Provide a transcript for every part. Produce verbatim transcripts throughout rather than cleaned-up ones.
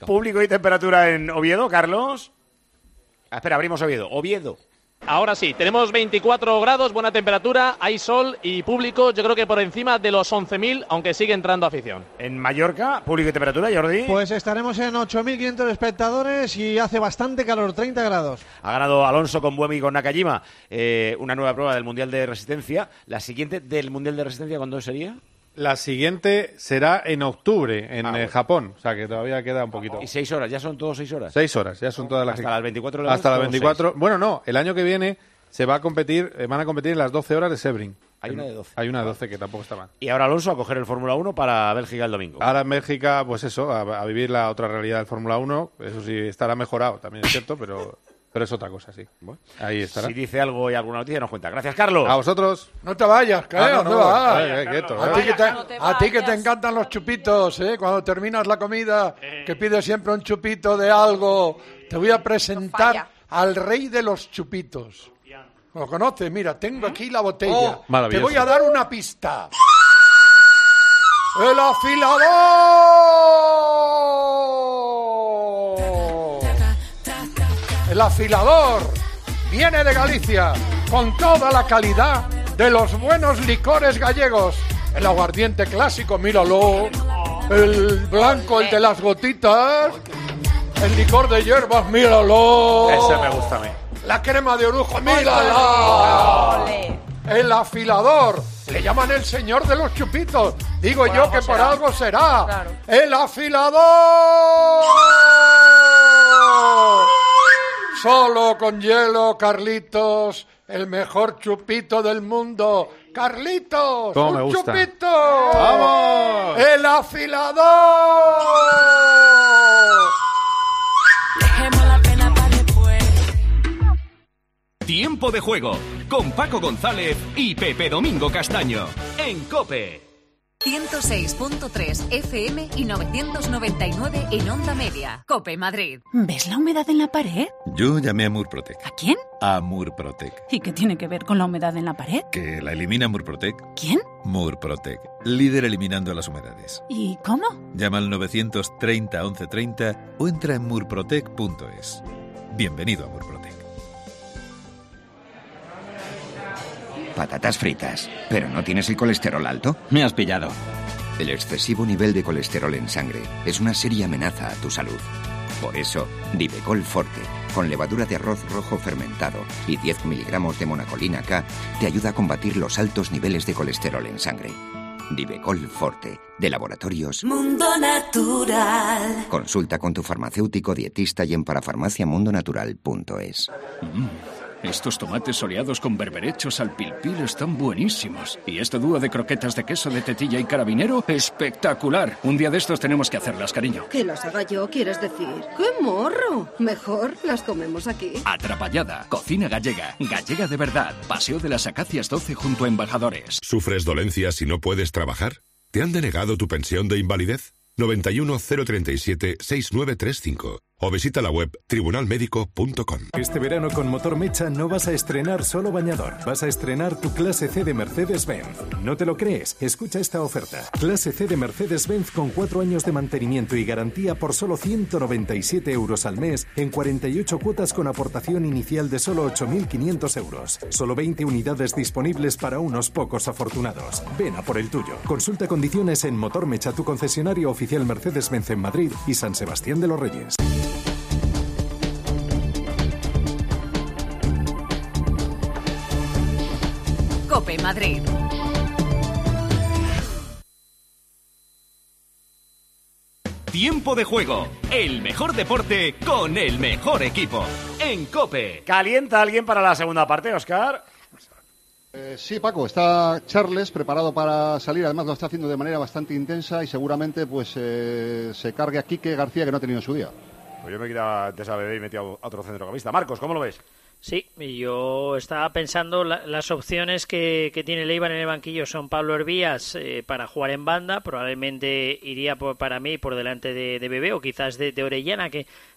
complicado. Público y temperatura en Oviedo, Carlos. Ah, espera, abrimos Oviedo. Oviedo. Ahora sí, tenemos veinticuatro grados, buena temperatura, hay sol y público, yo creo que por encima de los once mil, aunque sigue entrando afición. En Mallorca, público y temperatura, Jordi. Pues estaremos en ocho mil quinientos espectadores y hace bastante calor, treinta grados. Ha ganado Alonso con Buemi y con Nakajima eh, una nueva prueba del Mundial de Resistencia. La siguiente del Mundial de Resistencia, ¿cuándo sería? La siguiente será en octubre, en Ah, eh, bueno. Japón. O sea, que todavía queda un poquito. Y seis horas, ya son todos seis horas. Seis horas, ya son todas las... Hasta las veinticuatro horas. Hasta las todos veinticuatro. seis. Bueno, no, el año que viene se va a competir, eh, van a competir en las doce horas de Sebring. Hay una de doce. Hay una de doce que tampoco está mal. Y ahora Alonso a coger el Fórmula uno para Bélgica el domingo. Ahora en Bélgica, pues eso, a, a vivir la otra realidad del Fórmula uno. Eso sí, estará mejorado, también es cierto, pero... Pero es otra cosa, sí. Bueno, ahí estará. Si dice algo y alguna noticia nos cuenta. Gracias, Carlos. A vosotros. No te vayas, que Ah, no, te vas. eh, eh, quieto, A eh. ti que te, No te a ti que te vayas. encantan los chupitos, ¿eh? Cuando terminas la comida, que pides siempre un chupito de algo, te voy a presentar al rey de los chupitos. ¿Lo conoces? Mira, tengo aquí la botella. Oh, te maravilloso. voy a dar una pista. ¡El afilador! El afilador viene de Galicia con toda la calidad de los buenos licores gallegos. El aguardiente clásico, míralo. El blanco, el de las gotitas. El licor de hierbas, míralo. Ese me gusta a mí. La crema de orujo, mírala. Ole. El afilador. Le llaman el señor de los chupitos. Digo Por yo algo que por será. algo será. Claro. El afilador. Solo con hielo, Carlitos. El mejor chupito del mundo. Carlitos, Cómo un me gusta. chupito. ¡Vamos! El afilador. Dejemos la pena para después. Tiempo de juego con Paco González y Pepe Domingo Castaño en COPE. ciento seis punto tres F M y novecientos noventa y nueve en Onda Media. COPE Madrid. ¿Ves la humedad en la pared? Yo llamé a Murprotec. ¿A quién? A Murprotec. ¿Y qué tiene que ver con la humedad en la pared? Que la elimina Murprotec. ¿Quién? Murprotec. Líder eliminando las humedades. ¿Y cómo? Llama al novecientos treinta once treinta o entra en murprotec punto es. Bienvenido a Murprotec. Patatas fritas. ¿Pero no tienes el colesterol alto? Me has pillado. El excesivo nivel de colesterol en sangre es una seria amenaza a tu salud. Por eso, Divecol Forte, con levadura de arroz rojo fermentado y diez miligramos de monacolina K, te ayuda a combatir los altos niveles de colesterol en sangre. Divecol Forte, de Laboratorios Mundo Natural. Consulta con tu farmacéutico dietista y en parafarmaciamundonatural punto es. Mm, estos tomates soleados con berberechos al pil pil están buenísimos. Y este dúo de croquetas de queso de tetilla y carabinero, espectacular. Un día de estos tenemos que hacerlas, cariño. Que las haga yo, ¿quieres decir? ¡Qué morro! Mejor las comemos aquí. Atrapallada, cocina gallega, gallega de verdad. Paseo de las Acacias doce junto a Embajadores. ¿Sufres dolencias y no puedes trabajar? ¿Te han denegado tu pensión de invalidez? noventa y uno cero treinta y siete sesenta y nueve treinta y cinco o visita la web tribunal médico punto com. Este verano con Motor Mecha no vas a estrenar solo bañador, vas a estrenar tu clase C de Mercedes-Benz. ¿No te lo crees? Escucha esta oferta. Clase C de Mercedes-Benz con cuatro años de mantenimiento y garantía por solo ciento noventa y siete euros al mes en cuarenta y ocho cuotas con aportación inicial de solo ocho mil quinientos euros. Solo veinte unidades disponibles para unos pocos afortunados. Ven a por el tuyo. Consulta condiciones en Motor Mecha, tu concesionario oficial Mercedes-Benz en Madrid y San Sebastián de los Reyes. COPE Madrid. Tiempo de juego, el mejor deporte con el mejor equipo en COPE. ¿Calienta alguien para la segunda parte, Óscar? Eh, sí, Paco, está Charles preparado para salir, además lo está haciendo de manera bastante intensa y seguramente pues eh, se cargue a Quique García, que no ha tenido en su día. Pues yo me he quitado de esa bebé y metí a otro centrocampista. Marcos, ¿cómo lo ves? Sí, y yo estaba pensando la, las opciones que, que tiene Leibar en el banquillo son Pablo Hervías eh, para jugar en banda, probablemente iría por, para mí por delante de, de Bebé o quizás de, de Orellana, que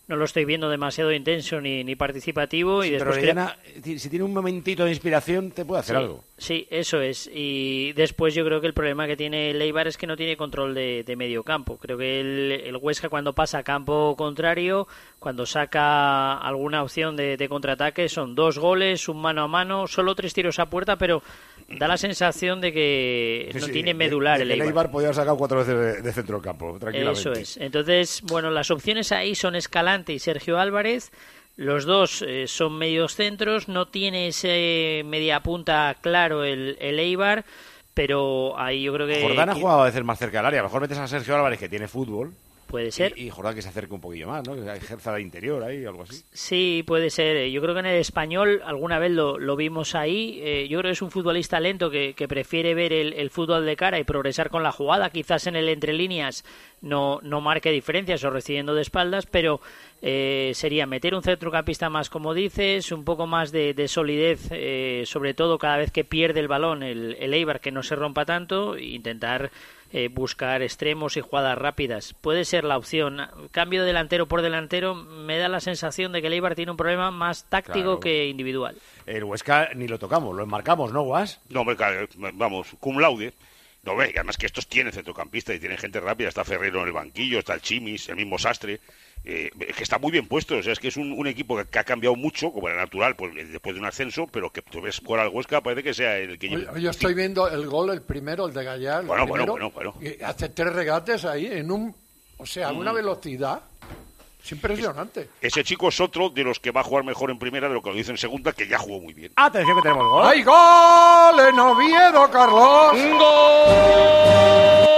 no lo estoy viendo demasiado intenso ni, ni participativo. Sí, y después pero Orellana, que... si tiene un momentito de inspiración, te puede hacer sí, algo. Sí, eso es. Y después yo creo que el problema que tiene el Eibar es que no tiene control de, de medio campo. Creo que el, el Huesca, cuando pasa a campo contrario, cuando saca alguna opción de, de contraataque, son dos goles, un mano a mano, solo tres tiros a puerta, pero da la sensación de que sí, no sí, tiene medular de, de el Eibar. El Eibar podía haber sacado cuatro veces de, de centro del campo, tranquilamente. Eso es. Entonces, bueno, las opciones ahí son Escalante y Sergio Álvarez. Los dos eh, son medios centros, no tiene ese media punta claro el, el Eibar, pero ahí yo creo que... Jordán ha jugado a veces más cerca del área, mejor metes a Sergio Álvarez, que tiene fútbol. Puede ser. Y, y Jordán que se acerque un poquillo más, ¿no? Que ejerza de interior ahí, algo así. Sí, puede ser. Yo creo que en el Español alguna vez lo, lo vimos ahí. Eh, yo creo que es un futbolista lento que, que prefiere ver el, el fútbol de cara y progresar con la jugada. Quizás en el entre líneas no, no marque diferencias o recibiendo de espaldas, pero eh, sería meter un centrocampista más, como dices, un poco más de, de solidez, eh, sobre todo cada vez que pierde el balón el, el Eibar, que no se rompa tanto, e intentar... Eh, buscar extremos y jugadas rápidas. Puede ser la opción. Cambio de delantero por delantero, me da la sensación de que el Eibar tiene un problema más táctico claro. que individual. El Huesca ni lo tocamos, lo enmarcamos, ¿no, Guas? No, hombre, vamos, cum laude. No, ve, y además que estos tienen centrocampista y tienen gente rápida. Está Ferrero en el banquillo, está el Chimis, el mismo Sastre. Eh, que está muy bien puesto, o sea, es que es un, un equipo que, que ha cambiado mucho, como era natural, pues después de un ascenso, pero que tú ves jugar al Huesca, parece que sea el que lleva. Yo, yo estoy viendo el gol, el primero, el de Gallar, bueno, el primero, bueno, bueno, bueno. Y hace tres regates ahí en un, o sea, mm. una velocidad. Es impresionante. Es, ese chico es otro de los que va a jugar mejor en primera de lo que lo dice en segunda, que ya jugó muy bien. Atención que tenemos gol. ¡Hay gol en Oviedo, Carlos! ¡Gol!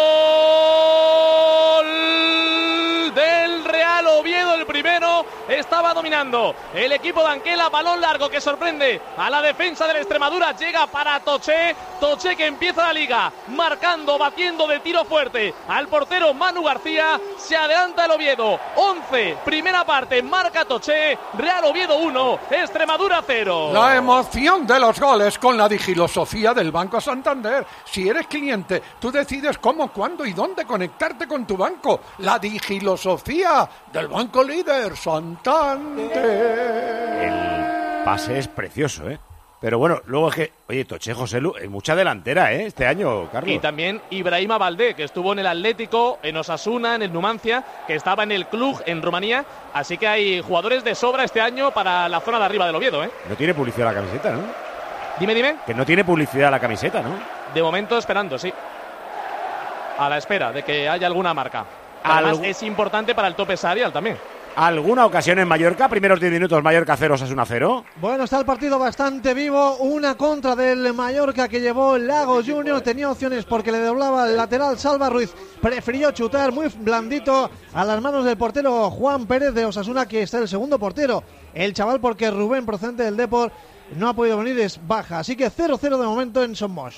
Primero estaba dominando el equipo de Anquela, balón largo que sorprende a la defensa del Extremadura, llega para Toché, Toché que empieza la liga marcando, batiendo de tiro fuerte al portero Manu García, se adelanta el Oviedo, once, primera parte, marca Toché, Real Oviedo uno, Extremadura cero. La emoción de los goles con la digilosofía del Banco Santander. Si eres cliente, tú decides cómo, cuándo y dónde conectarte con tu banco. La digilosofía del Banco Líder Santander. El pase es precioso, ¿eh? Pero bueno, luego es que, oye, Toché, Joselu, es mucha delantera, ¿eh? Este año, Carlos. Y también Ibrahima Valdé, que estuvo en el Atlético, en Osasuna, en el Numancia, que estaba en el club en Rumanía. Así que hay jugadores de sobra este año para la zona de arriba del Oviedo, ¿eh? No tiene publicidad la camiseta, ¿no? Dime, dime. Que no tiene publicidad la camiseta, ¿no? De momento esperando, sí. A la espera de que haya alguna marca. Además, Algu- es importante para el tope salarial también. ¿Alguna ocasión en Mallorca? Primeros diez minutos, Mallorca cero, Osasuna cero. Bueno, está el partido bastante vivo. Una contra del Mallorca que llevó Lago Junior. Tenía opciones porque le doblaba el lateral Salva Ruiz. Prefirió chutar muy blandito a las manos del portero Juan Pérez de Osasuna, que está el segundo portero. El chaval, porque Rubén, procedente del Depor, no ha podido venir, es baja. Así que cero cero de momento en Somos.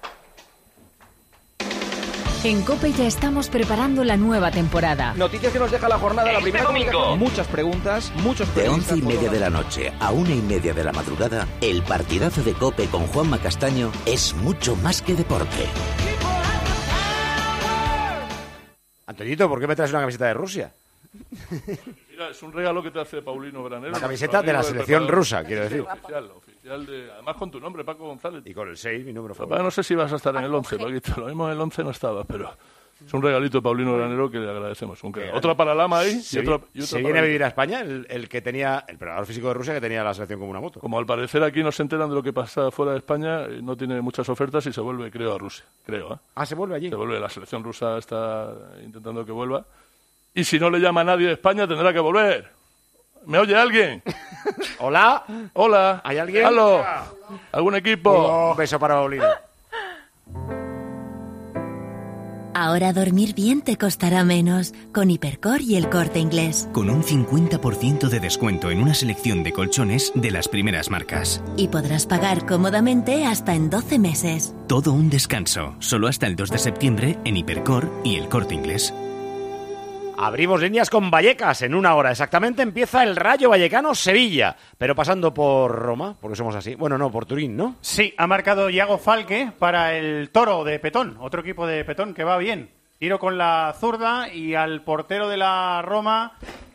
En COPE ya estamos preparando la nueva temporada. Noticias que nos deja la jornada, la primera domingo. Muchas preguntas, muchos De once y media de la noche a una y media de la madrugada, el partidazo de COPE con Juanma Castaño es mucho más que deporte. Antoñito, ¿por qué me traes una camiseta de Rusia? Mira, es un regalo que te hace Paulino Granero. La camiseta de la selección rusa, quiero decir. Oficial, oficial de, además con tu nombre, Paco González. Y con el seis, mi número favorito. No sé si vas a estar en el once, Paquito. Lo mismo en el once no estaba, pero es un regalito de Paulino Granero que le agradecemos. Un otra para Lama ahí se, y otra, y otra ¿Se viene a vivir a España el, el que tenía, el preparador físico de Rusia que tenía la selección como una moto? Como al parecer aquí no se enteran de lo que pasa fuera de España, no tiene muchas ofertas y se vuelve, creo, a Rusia. Creo, ¿eh? Ah, ¿se vuelve allí? Se vuelve, la selección rusa está intentando que vuelva. Y si no le llama a nadie de España, tendrá que volver. ¿Me oye alguien? ¿Hola? Hola. ¿Hay alguien? ¿Aló? ¿Algún equipo? Oh, un beso para Paulino. Ahora dormir bien te costará menos con Hipercor y El Corte Inglés. Con un cincuenta por ciento de descuento en una selección de colchones de las primeras marcas. Y podrás pagar cómodamente hasta en doce meses. Todo un descanso, solo hasta el dos de septiembre en Hipercor y El Corte Inglés. Abrimos líneas con Vallecas. En una hora exactamente empieza el Rayo Vallecano-Sevilla, pero pasando por Roma, porque somos así. Bueno, no, por Turín, ¿no? Sí, ha marcado Iago Falque para el Toro de Petón, otro equipo de Petón que va bien. Tiro con la zurda y al portero de la Roma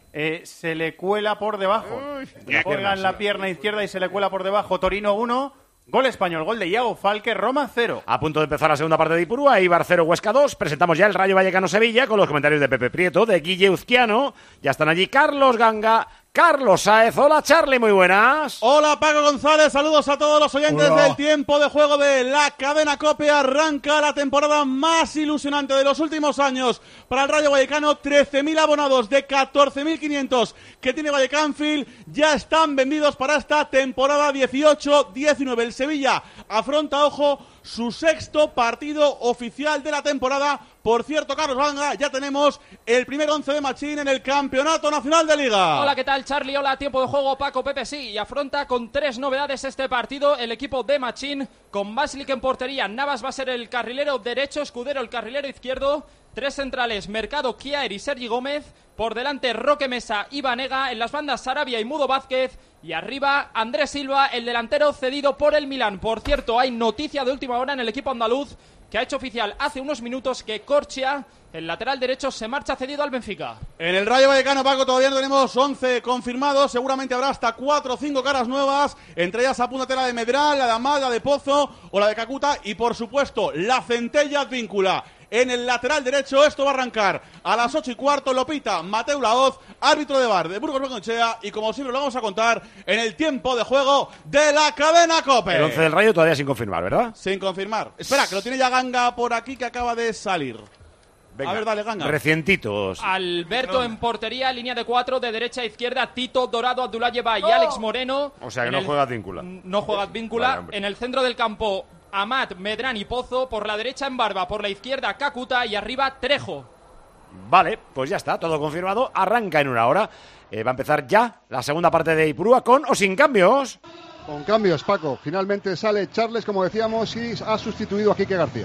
eh, se le cuela por debajo. Le juega en la pierna izquierda y se le cuela por debajo. Torino uno, gol español, gol de Iago Falque, Roma cero. A punto de empezar la segunda parte de Ipurúa, Eibar cero, Huesca dos. Presentamos ya el Rayo Vallecano-Sevilla con los comentarios de Pepe Prieto, de Guille Uzquiano. Ya están allí Carlos Ganga, Carlos Sáez. Hola, Charlie, muy buenas. Hola, Paco González, saludos a todos los oyentes Hola. del tiempo de juego de la cadena COPE. Arranca la temporada más ilusionante de los últimos años para el Rayo Vallecano. trece mil abonados de catorce mil quinientos que tiene Vallecánfield ya están vendidos para esta temporada dieciocho diecinueve. El Sevilla afronta, ojo, su sexto partido oficial de la temporada. Por cierto, Carlos Ganga, ya tenemos el primer once de Machín en el Campeonato Nacional de Liga. Hola, ¿qué tal, Charlie? Hola, tiempo de juego, Paco, Pepe, sí. Y afronta con tres novedades este partido el equipo de Machín, con Basilic en portería. Navas va a ser el carrilero derecho, Escudero el carrilero izquierdo. Tres centrales, Mercado, Kiaer y Sergi Gómez. Por delante, Roque Mesa y Vanega. En las bandas, Sarabia y Mudo Vázquez. Y arriba, Andrés Silva, el delantero cedido por el Milán. Por cierto, hay noticia de última hora en el equipo andaluz, que ha hecho oficial hace unos minutos que Corchia, el lateral derecho, se marcha cedido al Benfica. En el Rayo Vallecano, Paco, todavía no tenemos once confirmados. Seguramente habrá hasta cuatro o cinco caras nuevas. Entre ellas apúntate la de Medral, la de Amad, la de Pozo o la de Cacuta. Y por supuesto, la Centella Advíncula. En el lateral derecho, esto va a arrancar a las ocho y cuarto. Lo pita Mateu Laoz, árbitro de V A R de Burgos Bengoechea. Y como siempre lo vamos a contar en el tiempo de juego de la cadena COPE. El once del Rayo todavía sin confirmar, ¿verdad? Sin confirmar. Espera, que lo tiene ya Ganga por aquí, que acaba de salir. Venga, a ver, dale, Ganga. Recientitos. Alberto en portería, línea de cuatro, de derecha a izquierda, Tito, Dorado, Abdulayeva y Alex Moreno. O sea que en no el... juega Advíncula. No juega Advíncula. Vale, en el centro del campo, Amat, Medrán y Pozo. Por la derecha en Barba, por la izquierda Cacuta y arriba Trejo. Vale, pues ya está, todo confirmado. Arranca en una hora. Eh, va a empezar ya la segunda parte de Ipurúa, con o sin cambios. Con cambios, Paco. Finalmente sale Charles, como decíamos, y ha sustituido a Quique García.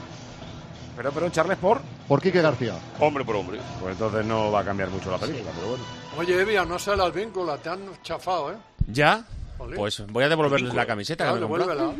Pero, pero Charles por... Por Quique García. Hombre por hombre. Pues entonces no va a cambiar mucho la película, pero bueno. Oye, Evia, no sale al vínculo, te han chafado, ¿eh? ¿Ya? Olé. Pues voy a devolverles la camiseta. Claro, que me he comprado.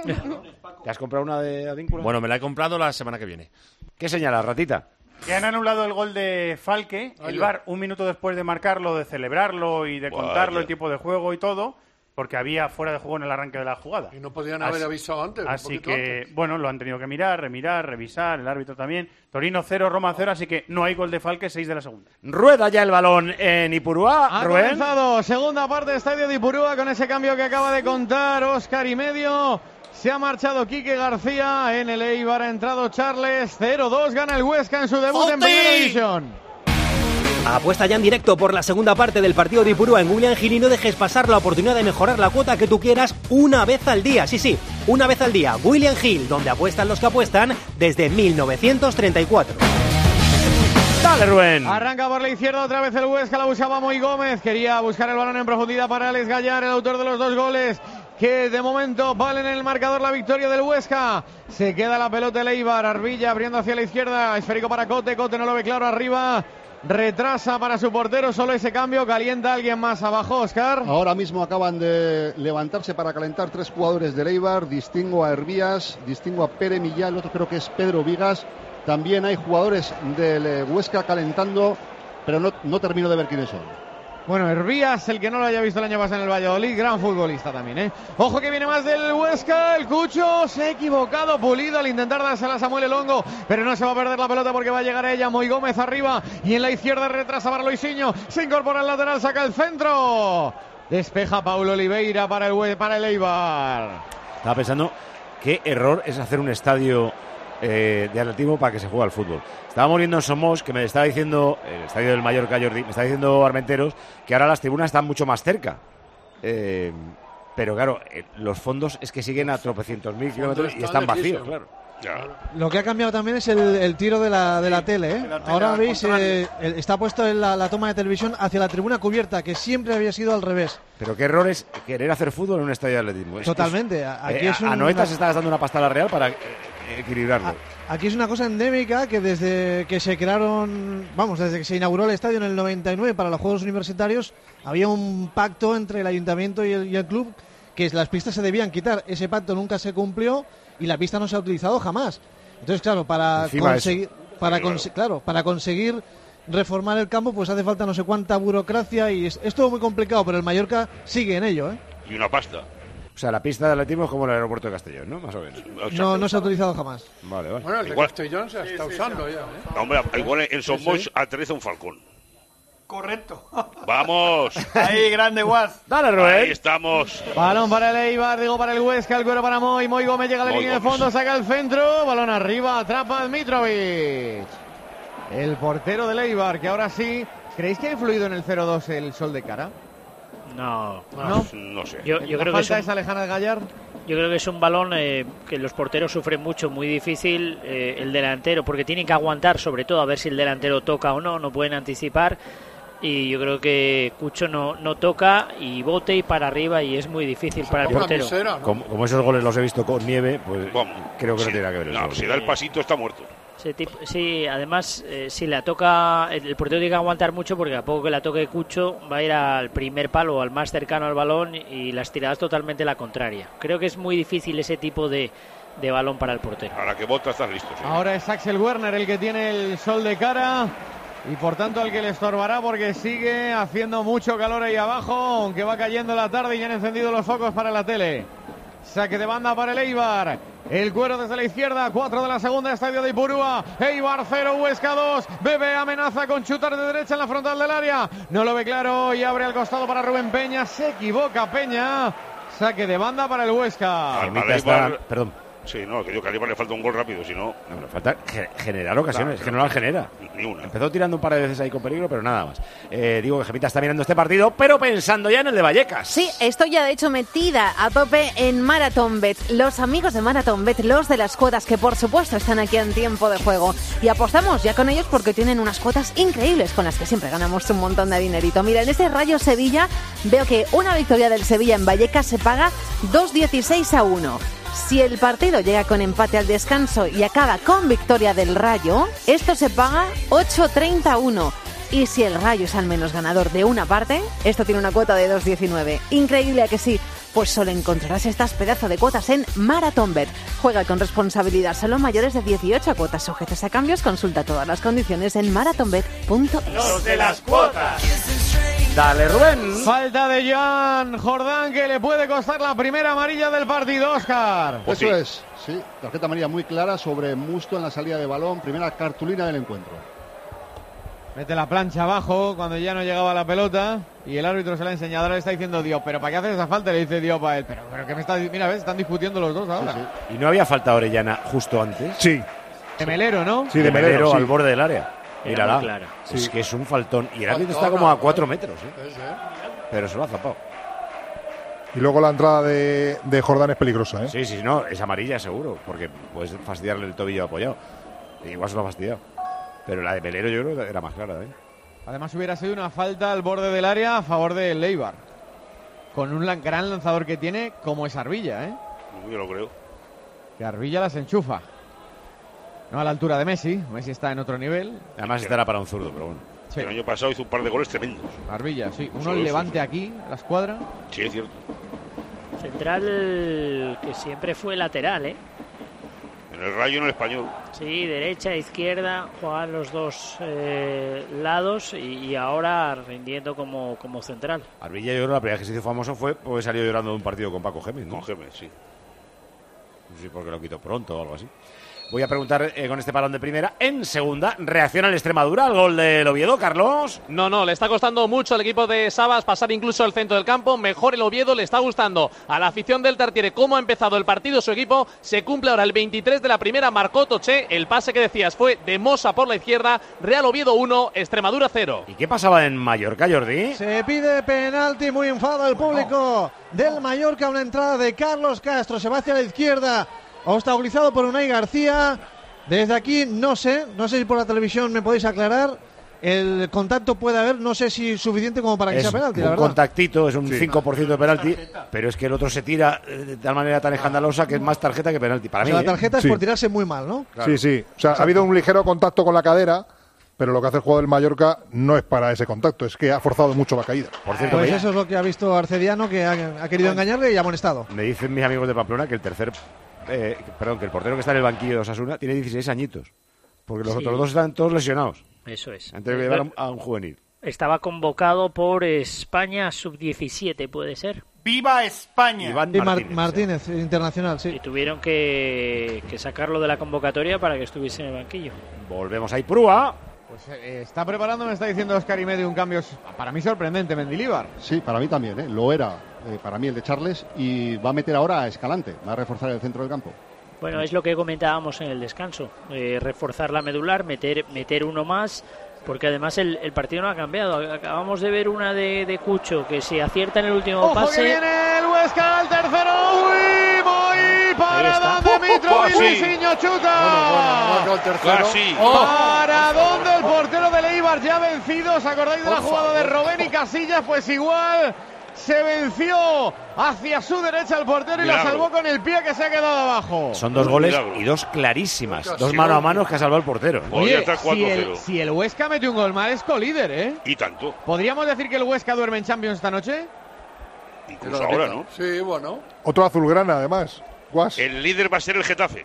¿Te has comprado una de Advíncula? Bueno, me la he comprado la semana que viene. ¿Qué señala, ratita? Que han anulado el gol de Falque. El V A R, un minuto después de marcarlo, de celebrarlo y de Vaya. contarlo, el tiempo de juego y todo, porque había fuera de juego en el arranque de la jugada. Y no podían haber así, avisado antes. Así que, antes. bueno, lo han tenido que mirar, remirar, revisar, el árbitro también. Torino cero, Roma cero, así que no hay gol de Falque, seis de la segunda. Rueda ya el balón en Ipurúa. Ha Rubén. comenzado segunda parte de Estadio de Ipurúa con ese cambio que acaba de contar Óscar y medio. Se ha marchado Quique García, en el Eibar ha entrado Charles. cero dos, gana el Huesca en su debut en Primera División. Apuesta ya en directo por la segunda parte del partido de Ipurúa en William Hill y no dejes pasar la oportunidad de mejorar la cuota que tú quieras una vez al día. Sí, sí, una vez al día. William Hill, donde apuestan los que apuestan desde mil novecientos treinta y cuatro. Dale, Rubén. Arranca por la izquierda otra vez el Huesca, la buscaba Moy Gómez. Quería buscar el balón en profundidad para Alex Gallar, el autor de los dos goles, que de momento valen en el marcador la victoria del Huesca. Se queda la pelota el Eibar, Arbilla abriendo hacia la izquierda, esférico para Cote, Cote no lo ve claro arriba, retrasa para su portero, solo ese cambio, calienta alguien más abajo, Óscar. Ahora mismo acaban de levantarse para calentar tres jugadores del Eibar, distingo a Hervías, distingo a Pere Millán, el otro creo que es Pedro Vigas, también hay jugadores del Huesca calentando, pero no, no termino de ver quiénes son. Bueno, Hervías, el que no lo haya visto el año pasado en el Valladolid, gran futbolista también, ¿eh? Ojo que viene más del Huesca, el Cucho se ha equivocado, Pulido al intentar dársela a Samuel Elongo, pero no se va a perder la pelota porque va a llegar a ella Moy Gómez arriba y en la izquierda retrasa para Loisiño, se incorpora el lateral, saca el centro, despeja Paulo Oliveira para el, para el Eibar. Estaba pensando qué error es hacer un estadio eh, de atletismo para que se juegue al fútbol. Estábamos viendo en Somos, que me estaba diciendo, el estadio del Mallorca, Jordi, me está diciendo Armenteros, que ahora las tribunas están mucho más cerca. Eh, pero claro, eh, los fondos es que siguen a tropecientos mil kilómetros y están vacíos, claro. Lo que ha cambiado también es el, el tiro de la, de la tele, ¿eh? Ahora veis, eh, el, está puesto en la, la toma de televisión hacia la tribuna cubierta, que siempre había sido al revés. Pero qué error es querer hacer fútbol en un estadio de atletismo. Es, Totalmente. Es, aquí eh, es un, a Noeta se está gastando una pasta a la Real para eh, equilibrarlo. A, aquí es una cosa endémica que desde que se crearon, vamos, desde que se inauguró el estadio en el noventa y nueve para los Juegos Universitarios, había un pacto entre el ayuntamiento y el, y el club, que las pistas se debían quitar. Ese pacto nunca se cumplió y la pista no se ha utilizado jamás. Entonces, claro, para Encima conseguir, para conse- claro, para conseguir reformar el campo, pues hace falta no sé cuánta burocracia y es, es todo muy complicado, pero el Mallorca sigue en ello, ¿eh? Y una pasta. O sea, la pista de atletismo es como el aeropuerto de Castellón, ¿no? Más o menos. No, no se ha utilizado jamás. Vale, vale. Bueno, el de Igual. Castellón se está Sí, sí, usando no. ya, ¿eh? No, hombre, igual en Somos Sí, sí. aterriza un falcón. Correcto. ¡Vamos! Ahí, grande, Guas. Dale, Rubén. Ahí estamos. Balón para el Eibar, digo para el Huesca, el cuero para Moy, Moy Gómez llega a la Moy línea de Gómez. fondo, saca el centro, balón arriba, atrapa Mitrovic. El portero del Eibar, que ahora sí, ¿creéis que ha influido en el cero dos el sol de cara? No. ¿No? No sé. Yo, yo ¿La creo que es falta un, esa lejana de Gallar? yo creo que es un balón eh, que los porteros sufren mucho, muy difícil eh, el delantero, porque tienen que aguantar, sobre todo a ver si el delantero toca o no, no pueden anticipar. Y yo creo que Cucho no, no toca y bote y para arriba y es muy difícil para el Una portero. misera, ¿no? Como, como esos goles los he visto con nieve, pues Vamos. creo que Sí. no tiene nada que ver. No, eso. si da el pasito está muerto. Ese tipo- sí, además, eh, si la toca, el, el portero tiene que aguantar mucho porque a poco que la toque Cucho va a ir al primer palo o al más cercano al balón y las tiradas totalmente la contraria. Creo que es muy difícil ese tipo de, de balón para el portero. A la que bota estás listo. Sí. Ahora es Axel Werner el que tiene el sol de cara y por tanto el que le estorbará porque sigue haciendo mucho calor ahí abajo, aunque va cayendo la tarde y ya han encendido los focos para la tele. Saque de banda para el Eibar. El cuero desde la izquierda, cuatro de la segunda, estadio de Ipurúa. Eibar cero, Huesca dos. Bebe amenaza con chutar de derecha en la frontal del área. No lo ve claro y abre al costado para Rubén Peña. Se equivoca Peña. Saque de banda para el Huesca. Al- Gemita al está- Eibar- Perdón. Sí, no, que yo que a Eibar le falta un gol rápido, si no, No, pero falta ge- generar ocasiones, Claro, que no las genera. ni una. Empezó tirando un par de veces ahí con peligro, pero nada más. Eh, digo que Gemita está mirando este partido, pero pensando ya en el de Vallecas. Sí, estoy ya de hecho metida a tope en Marathon Bet. Los amigos de Marathon Bet, los de las cuotas que por supuesto están aquí en tiempo de juego. Y apostamos ya con ellos porque tienen unas cuotas increíbles con las que siempre ganamos un montón de dinerito. Mira, en este Rayo Sevilla veo que una victoria del Sevilla en Vallecas se paga dos dieciséis a uno. Si el partido llega con empate al descanso y acaba con victoria del Rayo, esto se paga ocho treinta a uno. Y si el Rayo es al menos ganador de una parte, esto tiene una cuota de dos diecinueve. Increíble, ¿a que sí? Pues solo encontrarás estas pedazos de cuotas en Marathon Bet. Juega con responsabilidad, solo mayores de dieciocho, cuotas sujetas a cambios. Consulta todas las condiciones en marathon bet punto es. Los de las cuotas. Dale, Rubén. Falta de Jan Jordán que le puede costar la primera amarilla del partido, Óscar. Pues Eso sí. es, sí. Tarjeta amarilla muy clara sobre Musto en la salida de balón. Primera cartulina del encuentro. Mete la plancha abajo cuando ya no llegaba la pelota y el árbitro se la ha enseñado. Ahora le está diciendo Diop, ¿pero para qué haces esa falta? Le dice Diop a él. Pero, pero ¿qué me está diciendo? Mira, ves, están discutiendo los dos ahora. Sí, sí. ¿Y no había falta Orellana justo antes? Sí, De Melero, ¿no? sí, de Melero, sí. al borde del área. Era Mírala. muy clara. Es que es un faltón. Y el árbitro Faltón, está como a ¿no? cuatro metros, ¿eh? Sí, sí. Pero se lo ha zapado. Y luego la entrada de, de Jordán es peligrosa, ¿eh? Sí, sí, no, es amarilla seguro, porque puedes fastidiarle el tobillo apoyado. Igual se lo ha fastidiado. Pero la de Pelero yo creo que era más clara, ¿eh? Además hubiera sido una falta al borde del área a favor de Leibar. Con un lan- gran lanzador que tiene como es Arbilla, ¿eh? yo lo creo. Que Arbilla las enchufa. No a la altura de Messi. Messi está en otro nivel. Además estará para un zurdo, pero bueno. Sí. El año pasado hizo un par de goles tremendos. Arbilla, sí. Uno Eso, el eso, levante eso. aquí, a la escuadra. Sí, es cierto. Central que siempre fue lateral, ¿eh? En el Rayo, en el Español. Sí, derecha, izquierda, juegan los dos eh, lados y, y ahora rindiendo como, como central. Arbilla, yo creo que la primera vez que se hizo famoso fue porque salió llorando de un partido con Paco Gémez, ¿no? Con Gémez, sí. No sé porque lo quitó pronto o algo así. Voy a preguntar eh, con este balón de primera. En segunda, reacciona el Extremadura al gol del Oviedo, Carlos. No, no, le está costando mucho al equipo de Sabas pasar incluso el centro del campo. Mejor el Oviedo, le está gustando a la afición del Tartiere cómo ha empezado el partido su equipo. Se cumple ahora el veintitrés de la primera, marcó Toché. El pase que decías fue de Mosa por la izquierda. Real Oviedo uno, Extremadura cero. ¿Y qué pasaba en Mallorca, Jordi? Se pide penalti, muy enfado el público del Mallorca. Una entrada de Carlos Castro, se va hacia la izquierda, obstaculizado por Unai García. Desde aquí no sé, no sé si por la televisión me podéis aclarar. El contacto puede haber, no sé si suficiente como para que Es sea penalti, un la verdad. contactito, es un Sí. cinco por ciento de penalti, pero es que el otro se tira eh, de tal manera tan escandalosa que es más tarjeta que penalti. Para O mí, sea, la ¿eh? tarjeta es Sí. por tirarse muy mal, ¿no? Sí, sí. O sea, ha habido un ligero contacto con la cadera, pero lo que hace el jugador del Mallorca no es para ese contacto, es que ha forzado mucho la caída. Por cierto, Pues me, eso es lo que ha visto Arcediano, que ha, ha querido engañarle y ha amonestado. me dicen mis amigos de Pamplona que el tercer, eh, perdón, que el portero que está en el banquillo de Osasuna tiene dieciséis añitos, porque los Sí. otros dos están todos lesionados. Eso es. Antes de llevar a un juvenil. Estaba convocado por España sub diecisiete, ¿puede ser? ¡Viva España! Iván Y Martínez, Martínez, Martínez internacional, sí. Y tuvieron que, que sacarlo de la convocatoria para que estuviese en el banquillo. Volvemos a Ipurúa. Pues eh, está preparando, me está diciendo Oscar y medio, un cambio para mí sorprendente, Mendilibar. Sí, para mí también, ¿eh? Lo era eh, para mí el de Charles y va a meter ahora a Escalante, va a reforzar el centro del campo. Bueno, es lo que comentábamos en el descanso, eh, reforzar la medular, meter meter uno más, porque además el, el partido no ha cambiado. Acabamos de ver una de, de Cucho, que si acierta en el último ¡Ojo pase... que viene el Huesca al tercero! ¡Uy, voy! ¡Para donde Mitrovic, Luisinho chuta! Bueno, bueno, el tercero. Oh. ¿Para dónde el portero de Eibar ya vencido? ¿Os acordáis de la Por jugada de favor. Robben y Casillas? Pues igual... Se venció hacia su derecha el portero y Milagro. la salvó con el pie que se ha quedado abajo. Son dos goles Milagro. y dos clarísimas. Oiga, Dos sí, mano a no. mano que ha salvado el portero. Podría Oye, estar si cuatro el, cero. si el Huesca mete un gol mal es colíder, ¿eh? Y tanto. ¿Podríamos decir que el Huesca duerme en Champions esta noche? Incluso ahora, ¿no? Sí, bueno. Otro azulgrana, además. Guas. El líder va a ser el Getafe.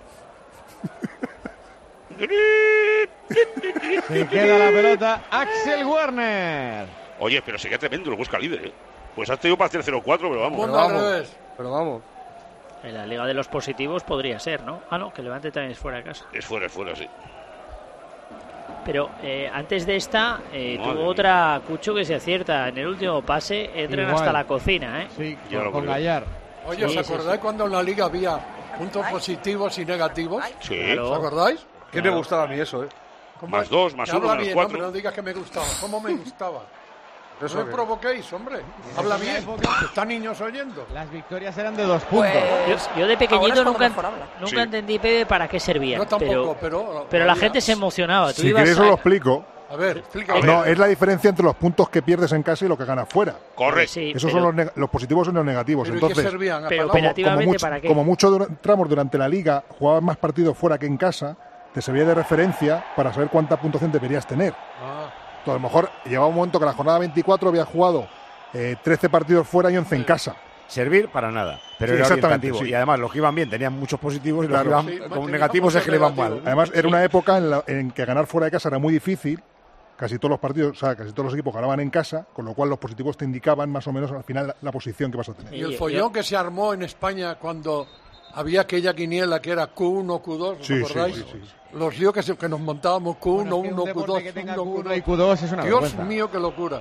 Se queda la pelota Axel Werner. Oye, pero sería tremendo el Huesca líder, ¿eh? Pues has tenido para hacer cero cuatro, pero vamos. Pero vamos. Pero vamos. En la Liga de los Positivos podría ser, ¿no? Ah, no, que Levante también es fuera de casa. Es fuera, es fuera, sí. Pero eh, antes de esta, eh, Madre tuvo mía. otra Cucho que se acierta en el último pase, entran Igual. hasta la cocina, ¿eh? Sí, Ya con, lo con creo. Gallar. Oye, Sí, ¿os sí, acordáis sí. cuando en la liga había puntos positivos y negativos? Sí. Claro. ¿Os acordáis? Que Claro. me gustaba a mí eso, ¿eh? ¿Cómo Más es? dos, más Que uno, habla menos bien, cuatro. hombre, no digas que me gustaba. ¿Cómo me gustaba? Eso no me que- provoquéis, hombre. Habla bien. Están niños oyendo. Las victorias eran de dos puntos. Yo, yo de Ahora pequeñito es cuando nunca, mejor habla. nunca Sí. entendí, Pepe, para qué servían. Yo tampoco, pero, pero... pero la había- gente se emocionaba. Tú Si ibas queréis a- os lo explico. A ver, explícame. No, es la diferencia entre los puntos que pierdes en casa y lo que ganas fuera. Correcto. Sí, Esos pero- son los, neg- los positivos y los negativos. ¿Pero y qué Entonces, servían? pero Apagado. como, operativamente, mucho, ¿para qué? como muchos dura- tramos durante la liga jugabas más partidos fuera que en casa, te servía de referencia para saber cuánta puntuación deberías tener. Ah, Entonces, a lo mejor llegaba un momento que la jornada veinticuatro había jugado eh, trece partidos fuera y once en casa. Servir para nada, pero Sí, era exactamente, orientativo. sí. Y además los que iban bien tenían muchos positivos y Claro. los que Sí, iban vamos con negativos a es que le iban negativo. mal. Además, era una época en, la, en que ganar fuera de casa era muy difícil. Casi todos los partidos, o sea, casi todos los equipos ganaban en casa, con lo cual los positivos te indicaban más o menos al final la, la posición que vas a tener. y el Y- follón que se armó en España cuando había aquella quiniela que era Q uno, Q dos, ¿os Sí, sí, acordáis? sí, sí, sí. Los líos que, se- que nos montábamos Q uno, Bueno, es que un uno, Q deporte dos, que tenga uno, Q Q uno dos. y Q dos es una Dios vergüenza. mío, qué locura.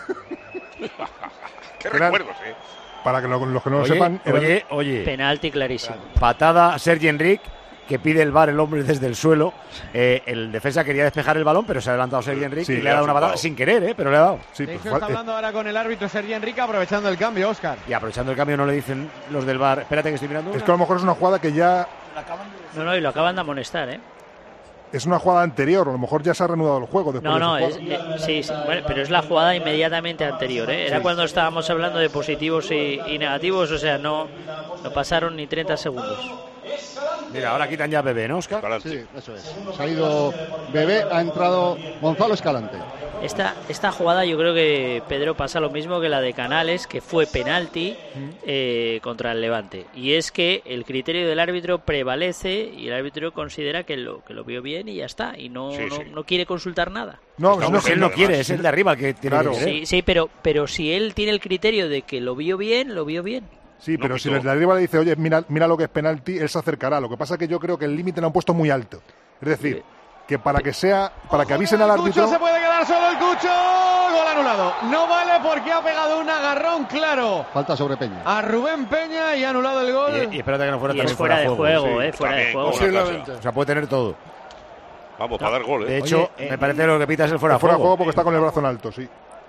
Qué Eran- recuerdos, ¿eh? Para que lo- los que no lo Oye, sepan, era- oye, oye. Penalti clarísimo. Patada Sergi Enric, que pide el V A R el hombre desde el suelo. Eh, el defensa quería despejar el balón, pero se ha adelantado Sergi Enric Sí, y le le ha ha dado una patada zumbado. sin querer, ¿eh? Pero le ha dado. sí, De pues, hecho, está fue- hablando ahora con el árbitro Sergi Enrique aprovechando el cambio, Óscar. Y aprovechando el cambio no le dicen los del V A R. Espérate que estoy mirando. es una. que a lo mejor es una jugada que ya No, no, y lo acaban de amonestar, ¿eh? es una jugada anterior, a lo mejor ya se ha reanudado el juego. después No, de no, esa es, jugada. eh, sí, sí, bueno, pero es la jugada inmediatamente anterior, ¿eh? Era cuando estábamos hablando de positivos y, y negativos, o sea, no, no pasaron ni treinta segundos. Mira, ahora quitan ya Bebé, ¿no, Oscar? Sí, eso es. Se ha ido Bebé, ha entrado Gonzalo Escalante. Esta, esta jugada yo creo que, Pedro, pasa lo mismo que la de Canales, que fue penalti eh, contra el Levante. Y es que el criterio del árbitro prevalece y el árbitro considera que lo, que lo vio bien y ya está. Y no, Sí, no, sí. no quiere consultar nada. No, No, no, si él no quiere, es el de arriba el que tiene Claro. que querer. Sí, sí, pero, pero si él tiene el criterio de que lo vio bien, lo vio bien. Sí, pero No si pitó. el de arriba le dice, oye, mira, mira lo que es penalti, él se acercará. Lo que pasa es que yo creo que el límite lo han puesto muy alto. Es decir, que para que sea, para que avisen al El Cucho árbitro. se puede quedar solo el Cucho. Gol anulado. No vale porque ha pegado un agarrón claro Falta sobre Peña. a Rubén Peña y ha anulado el gol. Y, y espérate que no fuera Y también es fuera de juego, sí. eh, fuera de También, juego. con una Posiblemente. O sea, puede tener todo. Vamos, para dar gol, ¿eh? De hecho, Oye, me eh, parece que lo que pita es el fuera de fuera de juego. juego porque está con el brazo en alto, sí.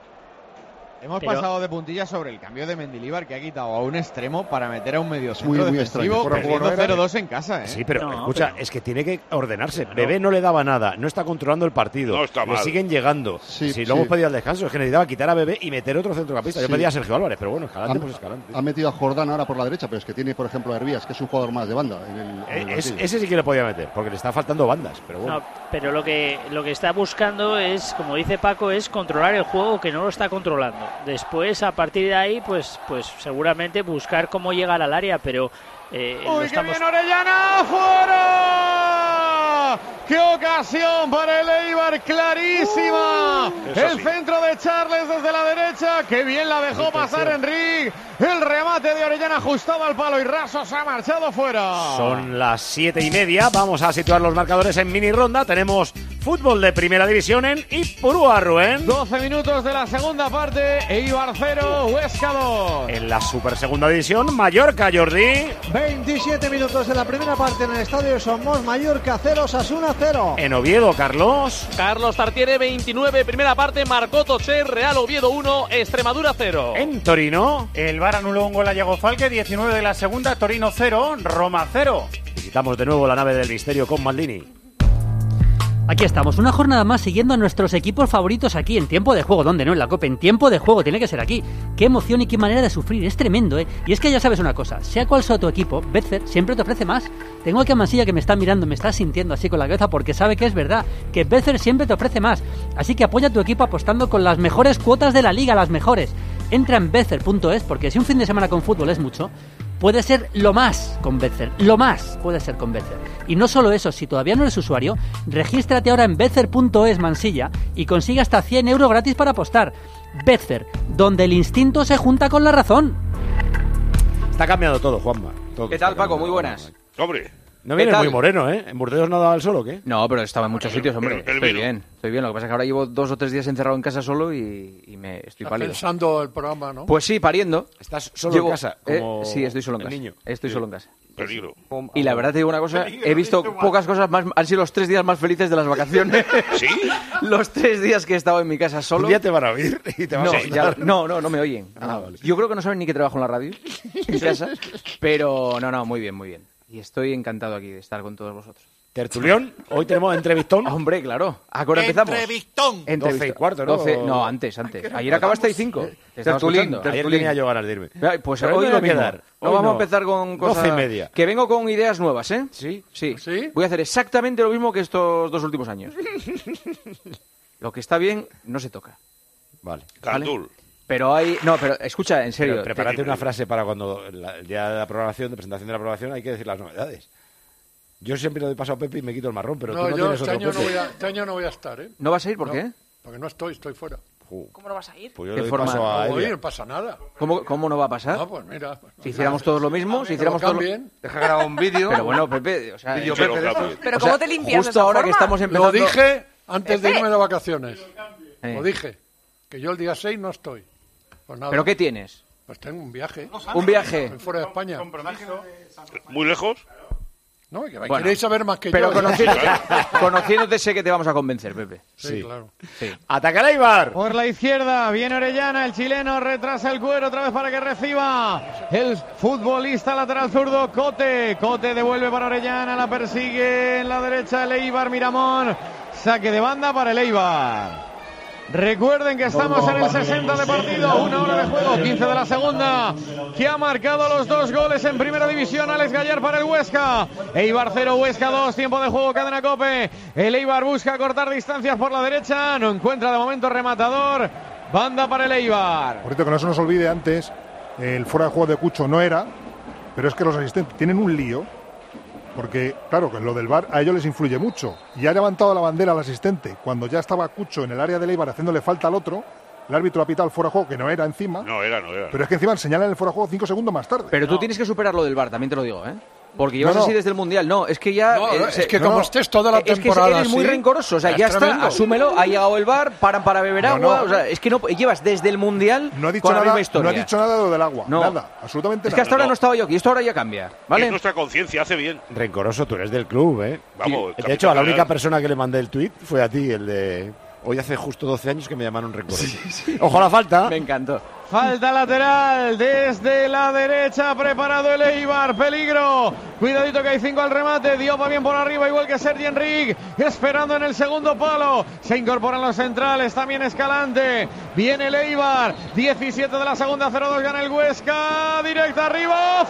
Hemos Pero- pasado de puntillas sobre el cambio de Mendilibar, que ha quitado a un extremo para meter a un medio Muy, centro muy defensivo, extraño. Fuera de juego no perdiendo era. cero dos en casa, ¿eh? Sí, pero No, escucha, pero- es que tiene que ordenarse. Bebé no le daba nada, no está controlando el partido. No está Le mal. siguen llegando. Sí, si sí. lo hemos pedido al descanso, es que necesitaba quitar a Bebé y meter otro centrocampista. Yo Sí. pedía a Sergio Álvarez, pero bueno, Escalante, Ha, pues Escalante. ha metido a Jordán ahora por la derecha, pero es que tiene, por ejemplo, a Hervías, que es un jugador más de banda. En el, en el Eh, es- banquillo. ese sí que le podía meter, porque le está faltando bandas, pero bueno. No, pero lo que lo que está buscando es, como dice Paco, es controlar el juego, que no lo está controlando. Después, a partir de ahí, pues pues seguramente buscar cómo llegar al área, pero eh, lo ¡Uy, que estamos... viene Orellana! ¡Fuera! arriba. ¡Qué ocasión para el Eibar! ¡Clarísima! Uh, el sí. centro de Charles desde la derecha. ¡Qué bien la dejó pasar Enrique! El remate de Orellana ajustado al palo y Raso se ha marchado fuera. Son las siete y media. Vamos a situar los marcadores en mini ronda. Tenemos fútbol de primera división en Ipurúa, Rubén. doce minutos de la segunda parte. Eibar cero, Huesca dos. En la super segunda división, Mallorca, Jordi. veintisiete minutos de la primera parte en el estadio de Somos. Mallorca cero, Osasuna cero. En Oviedo, Carlos. Carlos Tartiere, veintinueve, primera parte, marcó Toché, Real Oviedo uno, Extremadura cero. En Torino. El V A R anuló un gol a Iago Falque, diecinueve de la segunda, Torino cero, Roma cero. Visitamos de nuevo la nave del misterio con Maldini. Aquí estamos, una jornada más siguiendo a nuestros equipos favoritos aquí en tiempo de juego. ¿Dónde no? En la Copa, en tiempo de juego, tiene que ser aquí. Qué emoción y qué manera de sufrir, es tremendo, ¿eh? Y es que ya sabes una cosa, sea cual sea tu equipo, Betfair siempre te ofrece más. Tengo aquí a Mansilla que me está mirando, me está sintiendo así con la cabeza porque sabe que es verdad, que Betfair siempre te ofrece más. Así que apoya a tu equipo apostando con las mejores cuotas de la liga, las mejores. Entra en betfair punto es porque si un fin de semana con fútbol es mucho, puede ser lo más con Betfair, lo más puede ser con Betfair. Y no solo eso, si todavía no eres usuario, regístrate ahora en betfair punto es, Mansilla, y consigue hasta cien euros gratis para apostar. Betfair, donde el instinto se junta con la razón. Está cambiando todo, Juanma. Todo ¿Qué tal, Paco? Muy buenas. Hombre. No vienes muy moreno, ¿eh? ¿En Burdeos no daba el sol o qué? No, pero estaba en muchos sitios, hombre. El- el Estoy vino. bien, estoy bien. Lo que pasa es que ahora llevo dos o tres días encerrado en casa solo y, y me estoy Estás pálido. pensando el programa, ¿no? Pues sí, pariendo. ¿Estás solo Llevo- en casa? eh, Como sí, estoy solo en el casa. niño. Estoy solo en casa. Peligro. Y la verdad te digo una cosa, he visto pocas cosas más, han sido los tres días más felices de las vacaciones. ¿Sí? Los tres días que he estado en mi casa solo. Un día te van a oír y te vas No, a ya- no, no, no me oyen. Ah, No. vale. Yo creo que no saben ni que trabajo en la radio en casa, pero no, no, muy bien, muy bien. Y estoy encantado aquí de estar con todos vosotros. Tertulión, hoy tenemos entrevistón. Hombre, claro. Ahora empezamos. Entrevistón. Entrevista- doce y cuarto, ¿no? doce no, antes, antes. Ayer acabaste y cinco. Te estaba Tertulín. escuchando. Ayer tenía yo ganas de irme. Ay, Pues Pero hoy me lo voy a mismo. quedar. No Hoy vamos a no. empezar con cosas... Doce y media. Que vengo con ideas nuevas, ¿eh? ¿Sí? Sí. Voy a hacer exactamente lo mismo que estos dos últimos años. Lo que está bien, no se toca. Vale. Candul. Pero hay... No, pero escucha, en serio. Pero prepárate te- una frase para cuando la- el día de la programación, de presentación de la programación, hay que decir las novedades. Yo siempre le doy paso a Pepe y me quito el marrón, pero no, tú no yo tienes este otro año no, Pepe. voy a, este año no voy a estar, ¿eh? ¿No vas a ir? ¿Por No, qué? Porque no estoy, estoy fuera. ¿Cómo no vas a ir? Pues yo ¿Qué le doy forma? paso a No voy, Elia. no pasa nada. ¿Cómo, ¿Cómo no va a pasar? No, pues mira. pues Si hiciéramos todos lo mismo, si hiciéramos Pero todo lo... cambien. Deja grabar un vídeo. Pero bueno, Pepe, o sea... Vídeo eh, Pepe de estos. Pero o ¿cómo sea, te limpias de justo esa ahora que forma? estamos empezando... Lo dije antes de Pepe. irme de vacaciones. Eh. Lo dije. Que yo el día seis no estoy. Pues nada. ¿Pero qué tienes? Pues tengo un viaje. ¿Un viaje? Estoy fuera de España. ¿Muy lejos? No, que Bueno, queréis saber más que Pero yo. conociéndote, conociéndote sé que te vamos a convencer, Pepe. Sí, Sí. claro. Sí. ¡Ataca el Eibar! Por la izquierda viene Orellana, el chileno retrasa el cuero otra vez para que reciba el futbolista lateral zurdo Cote. Cote devuelve para Orellana, la persigue en la derecha el Eibar Miramón. Saque de banda para el Eibar. Recuerden que estamos en el sesenta de partido, una hora de juego, quince de la segunda, que ha marcado los dos goles en primera división Alex Gallar para el Huesca. Eibar cero, Huesca dos, tiempo de juego, cadena COPE. El Eibar busca cortar distancias por la derecha, no encuentra de momento rematador. Banda para el Eibar. Por cierto, que no se nos olvide antes, el fuera de juego de Cucho no era, pero es que los asistentes tienen un lío, porque, claro, que lo del V A R a ellos les influye mucho. Y ha levantado la bandera al asistente cuando ya estaba Cucho en el área del Eibar haciéndole falta al otro. El árbitro ha pitado el fuera de juego, que no era encima. No, era, no era. Pero es que encima señalan el fuera de juego cinco segundos más tarde. Pero tú tienes que superar lo del V A R, también te lo digo, ¿eh? Porque llevas No, no. así desde el Mundial. No, es que ya... No, eh, es se- que no, como no. estés toda la Es que temporada eres muy así, rencoroso, o sea, es ya está, tremendo. asúmelo, ha llegado el V A R, paran para beber No, agua, no. o sea, es que no llevas desde el Mundial No ha dicho con la nada, misma historia. no ha dicho nada de lo del agua. No. Nada, absolutamente Es que nada. hasta ahora no estaba yo aquí, esto ahora ya cambia, Es ¿vale? nuestra conciencia, hace bien. Rencoroso, tú eres del club, ¿eh? Vamos, De hecho, a la capitán única general. persona que le mandé el tuit fue a ti, el de... Hoy hace justo doce años que me llamaron rencoroso. Ojo a la falta. Me encantó. Falta lateral desde la derecha, preparado el Eibar, peligro, cuidadito que hay cinco al remate, Diopa bien por arriba, igual que Sergi Enrique, esperando en el segundo palo, se incorporan los centrales, también Escalante, viene el Eibar, diecisiete de la segunda, cero dos gana el Huesca, directa arriba,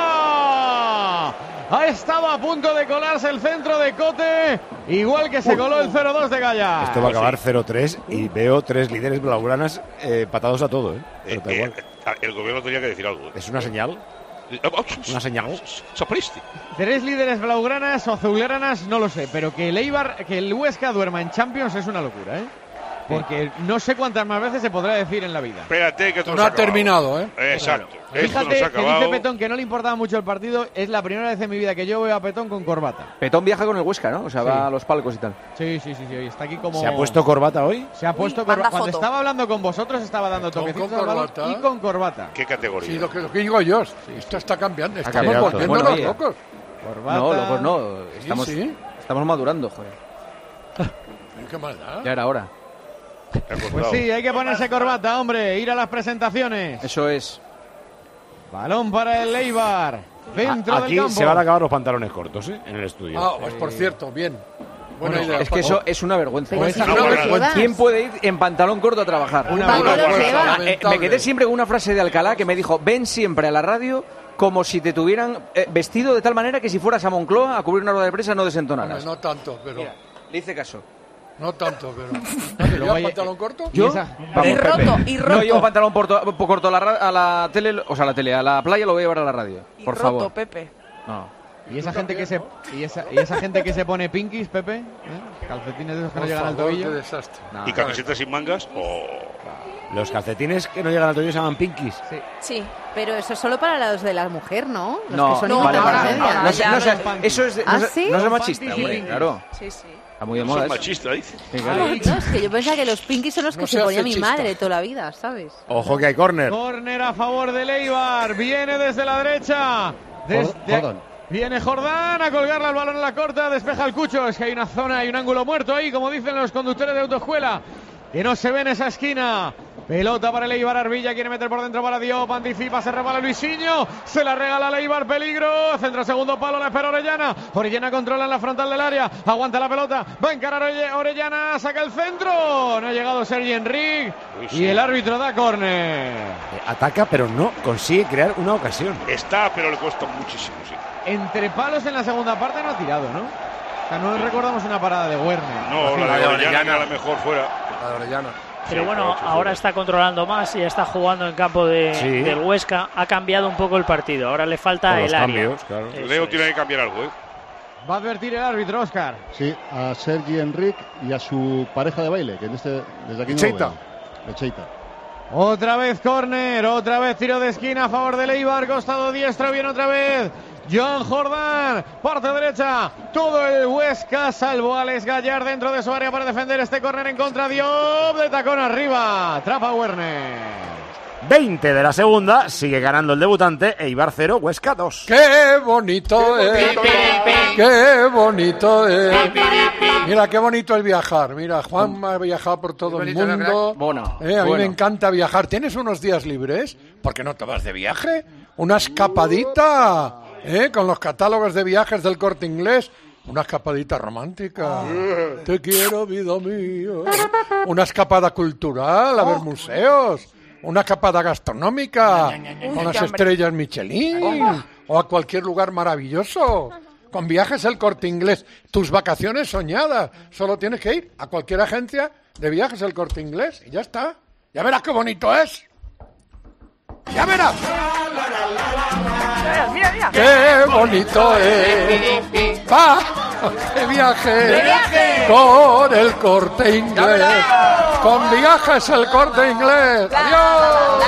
fuera. Ha estado a punto de colarse el centro de Cote, igual que se coló el cero dos de Gaya. Esto va a acabar cero tres y veo tres líderes blaugranas eh, patados a todo, ¿eh? Pero Eh, da eh, igual. el gobierno tenía que decir algo. ¿eh? ¿Es una señal? Una señal. Sapristi. Tres líderes blaugranas o azulgranas, no lo sé, pero que el Eibar, que el Huesca duerma en Champions es una locura, ¿eh? Porque no sé cuántas más veces se podrá decir en la vida. Espérate que esto No se ha terminado, ¿eh? Exacto. Esto Fíjate no se ha que dice acabado. Petón que no le importaba mucho el partido. Es la primera vez en mi vida que yo veo a Petón con corbata. Petón viaja con el Huesca, ¿no? O sea, Sí. va a los palcos y tal. Sí, sí, sí, sí. Está aquí como... ¿Se ha puesto corbata hoy? Se ha puesto Uy, corbata. manda Cuando foto. estaba hablando con vosotros estaba dando toquecitos con al balón corbata. y con corbata. ¿Qué categoría? Sí, lo que, lo que digo yo, esto está cambiando, estamos cambiado todo. volviéndonos Bueno, oye. locos. Corbata. No, locos no. Estamos, Sí, sí. estamos madurando, joder. ¿Qué maldad? Ya era hora. Pues sí, hay que ponerse corbata, hombre. Ir a las presentaciones. Eso es. Balón para el Eibar. Dentro Aquí del campo. se van a acabar los pantalones cortos, ¿eh? En el estudio. Ah, pues por cierto, bien. Buena Bueno, idea. es que eso es una vergüenza. Pero Es si una no los vergüenza. llevas. ¿Quién puede ir en pantalón corto a trabajar? Una Una vergüenza. vergüenza, Eh, lamentable. me quedé siempre con una frase de Alcalá que me dijo: ven siempre a la radio como si te tuvieran eh, vestido de tal manera que si fueras a Moncloa a cubrir una rueda de prensa no Hombre, desentonaras. no tanto, pero... Mira, le hice caso. No tanto, pero... ¿Llevas Luego hay- pantalón corto? ¿Yo? Esa- Vamos, Y roto, Pepe. y No roto. llevo pantalón porto- por corto a la, ra- a la tele, o sea, a la tele, a la playa lo voy a llevar a la radio. Y Por roto, favor. Pepe. No. Y esa gente que se y esa, y esa gente que se pone pinkies, Pepe, ¿eh? Calcetines de esos que no Por llegan al favor, tobillo. qué desastre. No. ¿Y camisetas sin mangas? Oh. Los calcetines que no llegan al tobillo se llaman pinkies. Sí. Sí. Pero eso es solo para los de la mujer, ¿no? Los No, que son no, vale, ahora- vale. intermedia. ahora No sé- ya no no sé, es eso es de, ¿Ah, no, sé- sí? no es de Son machista, panties y hombre, links. claro. Sí, sí. Está muy de Soy moda eso. machista, dice. Sí, claro. No, es que yo pensaba que los pinkies son los que No se seas ponía mi fechista. madre toda la vida, ¿sabes? Ojo que hay córner. Córner a favor del Eibar. Viene desde la derecha. Desde- Jordán. Viene Jordán a colgarle al balón en la corta. Despeja el Cucho. Es que hay una zona, hay un ángulo muerto ahí, como dicen los conductores de autoescuela. Que no se ve en esa esquina. Pelota para el Eibar. Arbilla quiere meter por dentro para Diop. Anticipa, se resbala Luisinho. Se la regala al Eibar. Peligro. Centro segundo palo. La espera Orellana. Orellana controla en la frontal del área. Aguanta la pelota. Va a encarar Orell- Orellana. Saca el centro. No ha llegado Sergi Enrique. Uy, Y sí. el árbitro da córner. Eh, Ataca, pero no consigue crear una ocasión. Está, pero le cuesta muchísimo, sí. Entre palos en la segunda parte no ha tirado, ¿no? O sea, no recordamos una parada de Werner. No, la de Orellana a lo mejor fuera. La de Orellana. Pero Sí, bueno, pero ocho ahora fuera. está controlando más y ya está jugando en campo de, Sí. del Huesca. Ha cambiado un poco el partido. Ahora le falta Con el los área. cambios, claro. Eso Leo es. tiene que cambiar algo, ¿eh? Va a advertir el árbitro, Óscar. Sí, a Sergi Enrique y a su pareja de baile, que en este, desde aquí no lo Cheita. veo. De Cheita. Otra vez córner, otra vez tiro de esquina a favor del Eibar, costado diestro, viene otra vez John Jordán, parte derecha, todo el Huesca, salvo Alex Gallar dentro de su área para defender este córner en contra, Diop, de tacón arriba, atrapa Werner. veinte de la segunda, sigue ganando el debutante, Eibar cero, Huesca dos. ¡Qué bonito es! ¡Qué bonito es! Mira, qué bonito es viajar. Mira, Juan ha viajado por todo el bonito, mundo. Bueno, Eh, a mí bueno. me encanta viajar. ¿Tienes unos días libres? ¿Por qué no te vas de viaje? Una escapadita, ¿eh? Con los catálogos de viajes del Corte Inglés. Una escapadita romántica. Te quiero, vida mía. Una escapada cultural, a ver museos. Una escapada gastronómica con las estrellas Michelin o a cualquier lugar maravilloso. Con Viajes El Corte Inglés, tus vacaciones soñadas. Solo tienes que ir a cualquier agencia de Viajes El Corte Inglés y ya está. Ya verás qué bonito es. Ya verás. Mira, mira. Qué bonito es. Va de viaje, De viaje. con El Corte Inglés. Con Viajes El Corte Inglés. Adiós.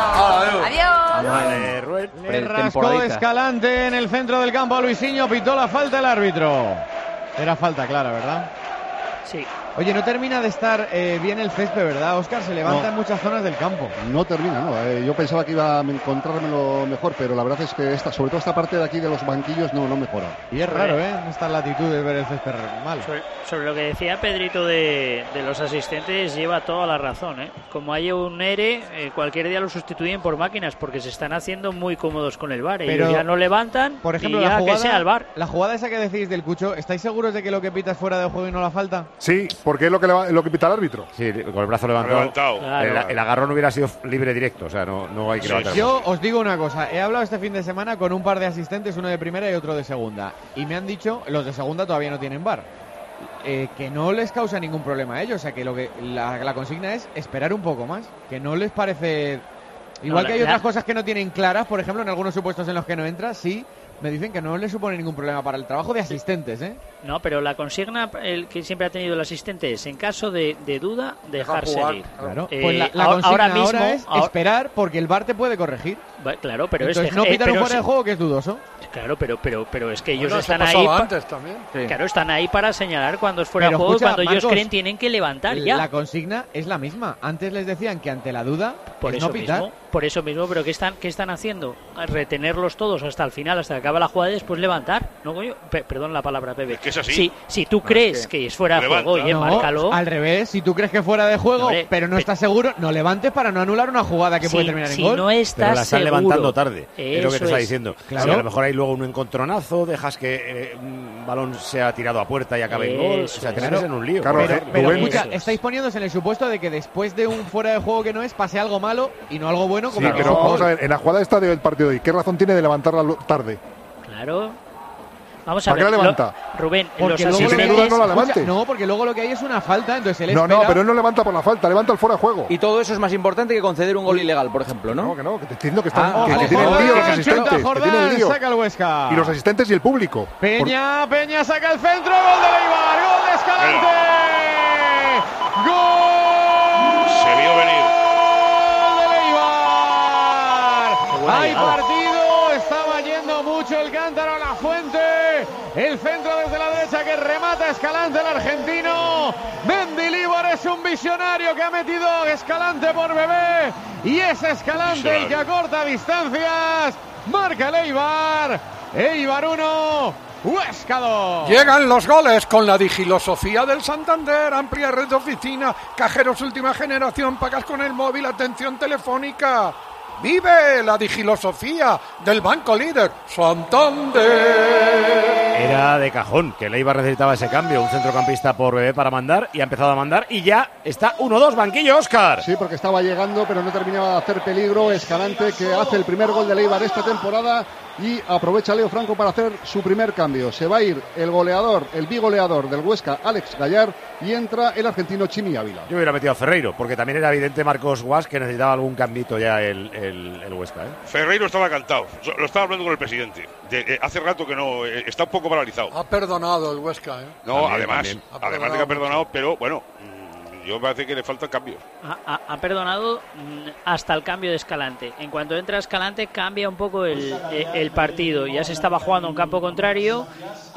Adiós. Le rascó Escalante en el centro del campo a Luisinho, pitó la falta el árbitro. Era falta clara, ¿verdad? Sí. Oye, no termina de estar eh, bien el césped, ¿verdad, Óscar? Se levanta No. en muchas zonas del campo. No termina, no. Eh, yo pensaba que iba a encontrármelo mejor, pero la verdad es que esta, sobre todo esta parte de aquí de los banquillos no, no mejora. Y es raro, ¿eh? En estas latitudes ver el césped mal. Sobre, sobre lo que decía Pedrito de, de los asistentes, lleva toda la razón, ¿eh? Como hay un E R E, eh, cualquier día lo sustituyen por máquinas porque se están haciendo muy cómodos con el V A R. Pero, Ellos ya no levantan Por ejemplo, y ya la jugada, que sea el V A R. la jugada esa que decís del Cucho, ¿estáis seguros de que lo que pita es fuera de juego y no la falta? Sí, porque es lo que, leva- lo que pita el árbitro. Sí, con el brazo levantado. Levantado. El, Claro. el agarrón hubiera sido libre directo, o sea, no, no hay que levantar. Yo os digo una cosa, he hablado este fin de semana con un par de asistentes, uno de primera y otro de segunda, y me han dicho, los de segunda todavía no tienen V A R, eh, que no les causa ningún problema a ellos, o sea que lo que la, la consigna es esperar un poco más, que no les parece Igual No, que hay la- otras la- cosas que no tienen claras, por ejemplo, en algunos supuestos en los que no entra, sí, me dicen que no le supone ningún problema para el trabajo de asistentes, ¿eh? No, pero la consigna el que siempre ha tenido el asistente es, en caso de, de duda, dejar jugar, seguir. Claro. Eh, Pues la, la ahora- consigna ahora mismo es ahora- esperar porque el V A R te puede corregir. Va- Claro, pero Entonces es no eh, pitar un pero fuera de sí- juego que es dudoso. Claro, pero pero pero es que ellos Bueno, eso están ahí. pasaba pa- antes también. Claro, están ahí para señalar cuando es fuera Pero de juego escucha, y cuando ellos Marcos, creen tienen que levantar ya. La consigna es la misma. Antes les decían que ante la duda Por es eso no pitar. mismo, por eso mismo, pero ¿qué están, qué están haciendo? Retenerlos todos hasta el final, hasta que acabe la jugada y después levantar. No, coño, Pe- perdón la palabra, Pepe. que es así. Si, si tú crees que, es fuera de levanta. juego, oye, No, márcalo. al revés, si tú crees que fuera de juego, Hombre, pero no estás seguro, no levantes para no anular una jugada que Si- puede terminar en si gol. no estás Pero la están seguro. levantando tarde, es lo que te Eso está es. diciendo. Claro. Si a lo mejor hay luego un encontronazo, dejas que eh, un balón sea tirado a puerta y acabe en gol, o sea, te Eso metes es. en un lío. Pero, Correcto. pero Rubén, escucha, eso es. estáis poniéndose en el supuesto de que después de un fuera de juego que no es, pase algo malo y no algo bueno Sí, como pero vamos a ver, en la jugada esta del partido de hoy, ¿qué razón tiene de levantarla lo- tarde? Claro. Vamos a ¿Para qué ver. la levanta? lo- Rubén, Porque los luego Si lo tiene que duda, hay no la es- escucha, levante. No, porque luego lo que hay es una falta, entonces él No, no, espera- pero él no levanta por la falta, levanta el fuera de juego. Y todo eso es más importante que conceder un gol ilegal, por ejemplo, ¿no? No, que no, que te estoy diciendo que, están, Ah, que, ojo, que tienen Jordán, lío los chuta asistentes. Que Jordán, tienen lío. saca el Huesca. Y los asistentes y el público. Peña, Peña saca el centro, gol de Leibar, gol de Escalante. Gol Se vio venir. de Leibar. buena Hay llegada. partido, estaba yendo mucho el cántaro a la fuente. El centro desde la derecha que remata Escalante, el argentino. Mendilibar es un visionario que ha metido Escalante por bebé. Y es Escalante el que acorta distancias. Marca el Eibar. Eibar uno, Huesca dos. Llegan los goles con la digilosofía del Santander, amplia red de oficina, cajeros última generación, pagas con el móvil, atención telefónica. Vive la digilosofía del banco líder Santander. Era de cajón que el Eibar necesitaba ese cambio, un centrocampista por bebé para mandar, y ha empezado a mandar y ya está uno dos, banquillo, Óscar. Sí, porque estaba llegando, pero no terminaba de hacer peligro. Escalante, que hace el primer gol de Eibar esta temporada, y aprovecha Leo Franco para hacer su primer cambio. Se va a ir el goleador, el bigoleador del Huesca, Alex Gallar, y entra el argentino Chimi Ávila. Yo hubiera metido a Ferreiro, porque también era evidente Marcos Guas que necesitaba algún cambito ya el, el, el Huesca. ¿eh? Ferreiro estaba cantado. Yo- Lo estaba hablando con el presidente. De- eh, hace rato que no, eh, está un poco paralizado. Ha perdonado el Huesca, ¿eh? No, También, además, también. Ha además de que perdonado ha perdonado, pero bueno, mm, yo me parece que le faltan cambios. Ha, ha- ha perdonado mm, hasta el cambio de Escalante. En cuanto entra Escalante cambia un poco el, eh, el partido. Ya se estaba jugando en campo contrario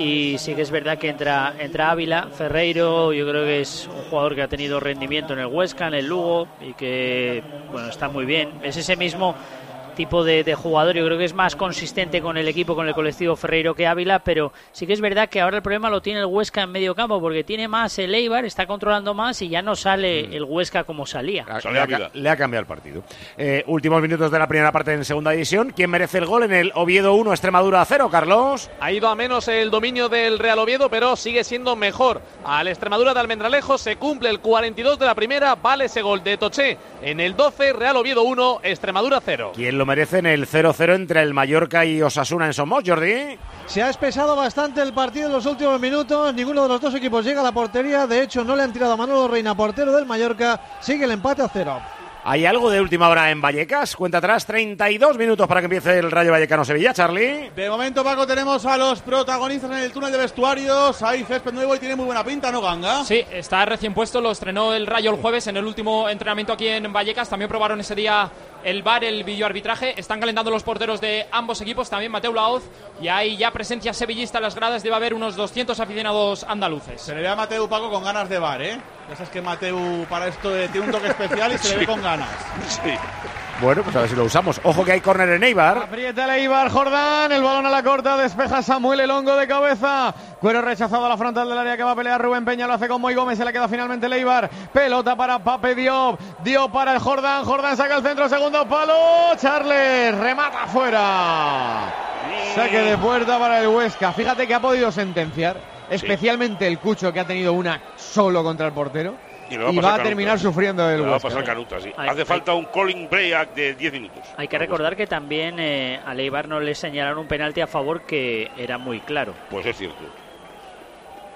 y sí que es verdad que entra, entra Ávila. Ferreiro yo creo que es un jugador que ha tenido rendimiento en el Huesca, en el Lugo y que bueno está muy bien. Es ese mismo tipo de, de jugador, yo creo que es más consistente con el equipo, con el colectivo Ferreiro que Ávila, pero sí que es verdad que ahora el problema lo tiene el Huesca en medio campo, porque tiene más el Eibar, está controlando más y ya no sale el Huesca como salía. Le ha, ca- le ha cambiado el partido. Eh, últimos minutos de la primera parte en segunda división. ¿Quién merece el gol en el Oviedo uno, Extremadura cero, Carlos? Ha ido a menos el dominio del Real Oviedo, pero sigue siendo mejor. Al Extremadura de Almendralejo se cumple el cuarenta y dos de la primera, vale ese gol de Toché. En el doce, Real Oviedo uno, Extremadura cero. ¿Quién lo merece en el cero cero entre el Mallorca y Osasuna en Somos, Jordi? Se ha espesado bastante el partido en los últimos minutos. Ninguno de los dos equipos llega a la portería. De hecho, no le han tirado a Manolo Reina, portero del Mallorca. Sigue el empate a cero. ¿Hay algo de última hora en Vallecas? Cuenta atrás, treinta y dos minutos para que empiece el Rayo Vallecano-Sevilla, Charlie. De momento, Paco, tenemos a los protagonistas en el túnel de vestuarios. Hay césped nuevo y tiene muy buena pinta, ¿no, Ganga? Sí, está recién puesto, lo estrenó el Rayo el jueves en el último entrenamiento aquí en Vallecas. También probaron ese día el V A R, el videoarbitraje. Están calentando los porteros de ambos equipos, también Mateu Laoz. Y hay ya presencia sevillista en las gradas, debe haber unos doscientos aficionados andaluces. Se le ve a Mateu, Paco, con ganas de V A R, ¿eh? Ya sabes que Mateu para esto eh, tiene un toque especial y se le ve con ganas. Sí. Bueno, pues a ver si lo usamos. Ojo que hay córner en Eibar. Aprieta el Eibar, Jordán, el balón a la corta, despeja Samuel Elongo de cabeza. Cuero rechazado a la frontal del área que va a pelear Rubén Peña, lo hace con Moy Gómez, se le queda finalmente el Eibar. Pelota para Pape Diop, Diop para el Jordán, Jordán saca el centro, segundo palo, Charles, remata afuera. Saque de puerta para el Huesca. Fíjate que ha podido sentenciar, especialmente el Cucho, que ha tenido una solo contra el portero. Y, le va a, Y pasar va a canuta. terminar sufriendo el Le va a Huesca. pasar canuta, sí. Ay, Hace ay. falta un calling break de diez minutos. Hay que recordar que también eh, al Eibar no le señalaron un penalti a favor que era muy claro. Pues es cierto.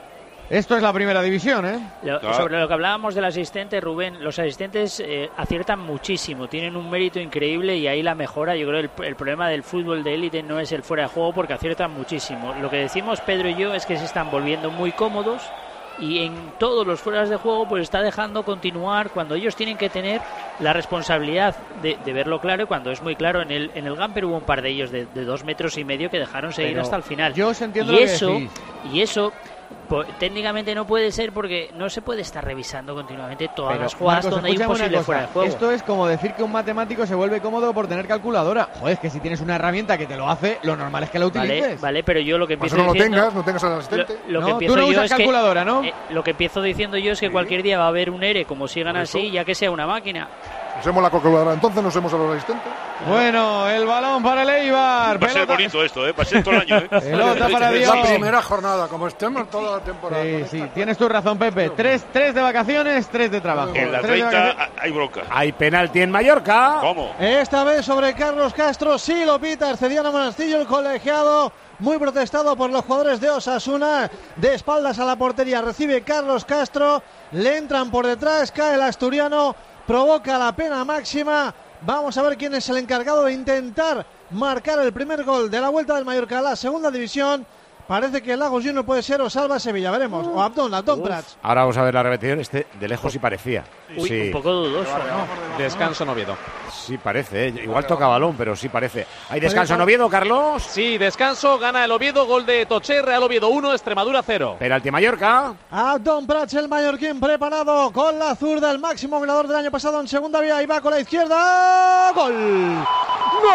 Esto es la primera división, ¿eh? Lo, sobre lo que hablábamos del asistente, Rubén, los asistentes eh, aciertan muchísimo, tienen un mérito increíble y ahí la mejora. Yo creo que el, el problema del fútbol de élite no es el fuera de juego porque aciertan muchísimo. Lo que decimos Pedro y yo es que se están volviendo muy cómodos y en todos los fueras de juego pues está dejando continuar cuando ellos tienen que tener la responsabilidad de, de verlo claro, y cuando es muy claro. En el en el Gamper hubo un par de ellos de, de dos metros y medio que dejaron seguir Pero hasta el final. yo os entiendo y lo que eso decís. y eso pues, técnicamente no puede ser porque no se puede estar revisando continuamente todas Pero, las jugadas Marcos, donde hay un escúchame una posible cosa. fuera de juego. Esto es como decir que un matemático se vuelve cómodo por tener calculadora. Joder, es que si tienes una herramienta que te lo hace, lo normal es que la utilices. Vale, vale, pero yo lo que Pues empiezo no lo diciendo... tengas, no tengas al asistente. Lo, lo No, que tú empiezo no yo usas es calculadora, que, ¿no? eh, lo que empiezo diciendo yo es que cualquier día va a haber un ERE, como sigan Por eso. así, ya que sea una máquina. Usemos la calculadora, entonces no usemos a los asistentes. Bueno, el balón para el Eibar. Va a ser Pelota- bonito esto, ¿eh? Va a ser todo el año, ¿eh? Pelota para Es Dios. la primera jornada, como estemos toda la temporada. Sí, sí, tienes tu razón, Pepe. Tres, tres de vacaciones, tres de trabajo. En la Tres de treinta vacaciones. hay bronca. Hay penalti en Mallorca. ¿Cómo? Esta vez sobre Carlos Castro, sí lo pita Arcediano Monastillo, el colegiado, muy protestado por los jugadores de Osasuna, de espaldas a la portería, recibe Carlos Castro, le entran por detrás, cae el asturiano, provoca la pena máxima. Vamos a ver quién es el encargado de intentar marcar el primer gol de la vuelta del Mallorca a la segunda división. Parece que Lagos Junior puede ser o Salva Sevilla, veremos. O Abdón, Abdón Prats. Ahora vamos a ver la repetición. Este de lejos sí parecía. Uy, sí. un poco dudoso, ¿no? Descanso en Oviedo. Sí parece, ¿eh? Igual toca balón, pero sí parece. ¿Hay descanso en Oviedo, Carlos? Sí, descanso, gana el Oviedo, gol de Toché, Real Oviedo uno, Extremadura cero. Penalti Mallorca. Abdón Prats, el mallorquín preparado con la zurda, el máximo goleador del año pasado en segunda vía, y va con la izquierda. ¡Gol! ¡Gol!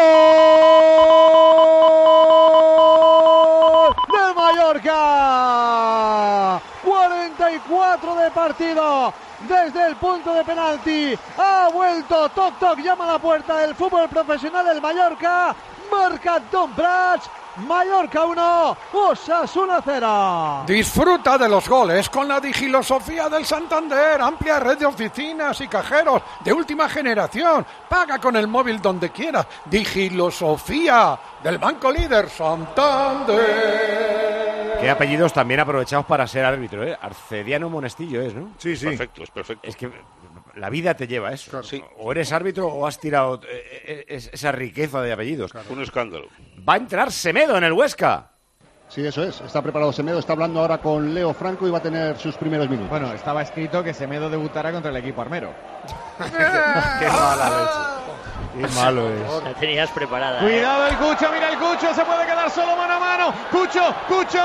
¡Del Mallorca! cuarenta y cuatro de partido. Desde el punto de penalti ha vuelto, toc toc, llama a la puerta del fútbol profesional del Mallorca. Marca Abdón Prats. Mallorca uno, Osasuna cero. Disfruta de los goles con la Digilosofía del Santander, amplia red de oficinas y cajeros de última generación. Paga con el móvil donde quieras. Digilosofía del Banco Líder Santander. Qué apellidos también aprovechados para ser árbitro, ¿eh? Arcediano Monestillo es, ¿no? Sí, sí. Perfecto, es perfecto. Es que la vida te lleva a eso. Claro. Sí. O eres árbitro o has tirado eh, eh, esa riqueza de apellidos. Claro. Un escándalo. Va a entrar Semedo en el Huesca. Sí, eso es. Está preparado Semedo. Está hablando ahora con Leo Franco y va a tener sus primeros minutos. Bueno, estaba escrito que Semedo debutará contra el equipo armero. Qué mala leche. Qué malo es. La tenías preparada. Cuidado el Cucho, mira el Cucho, se puede quedar solo mano a mano. Cucho, Cucho,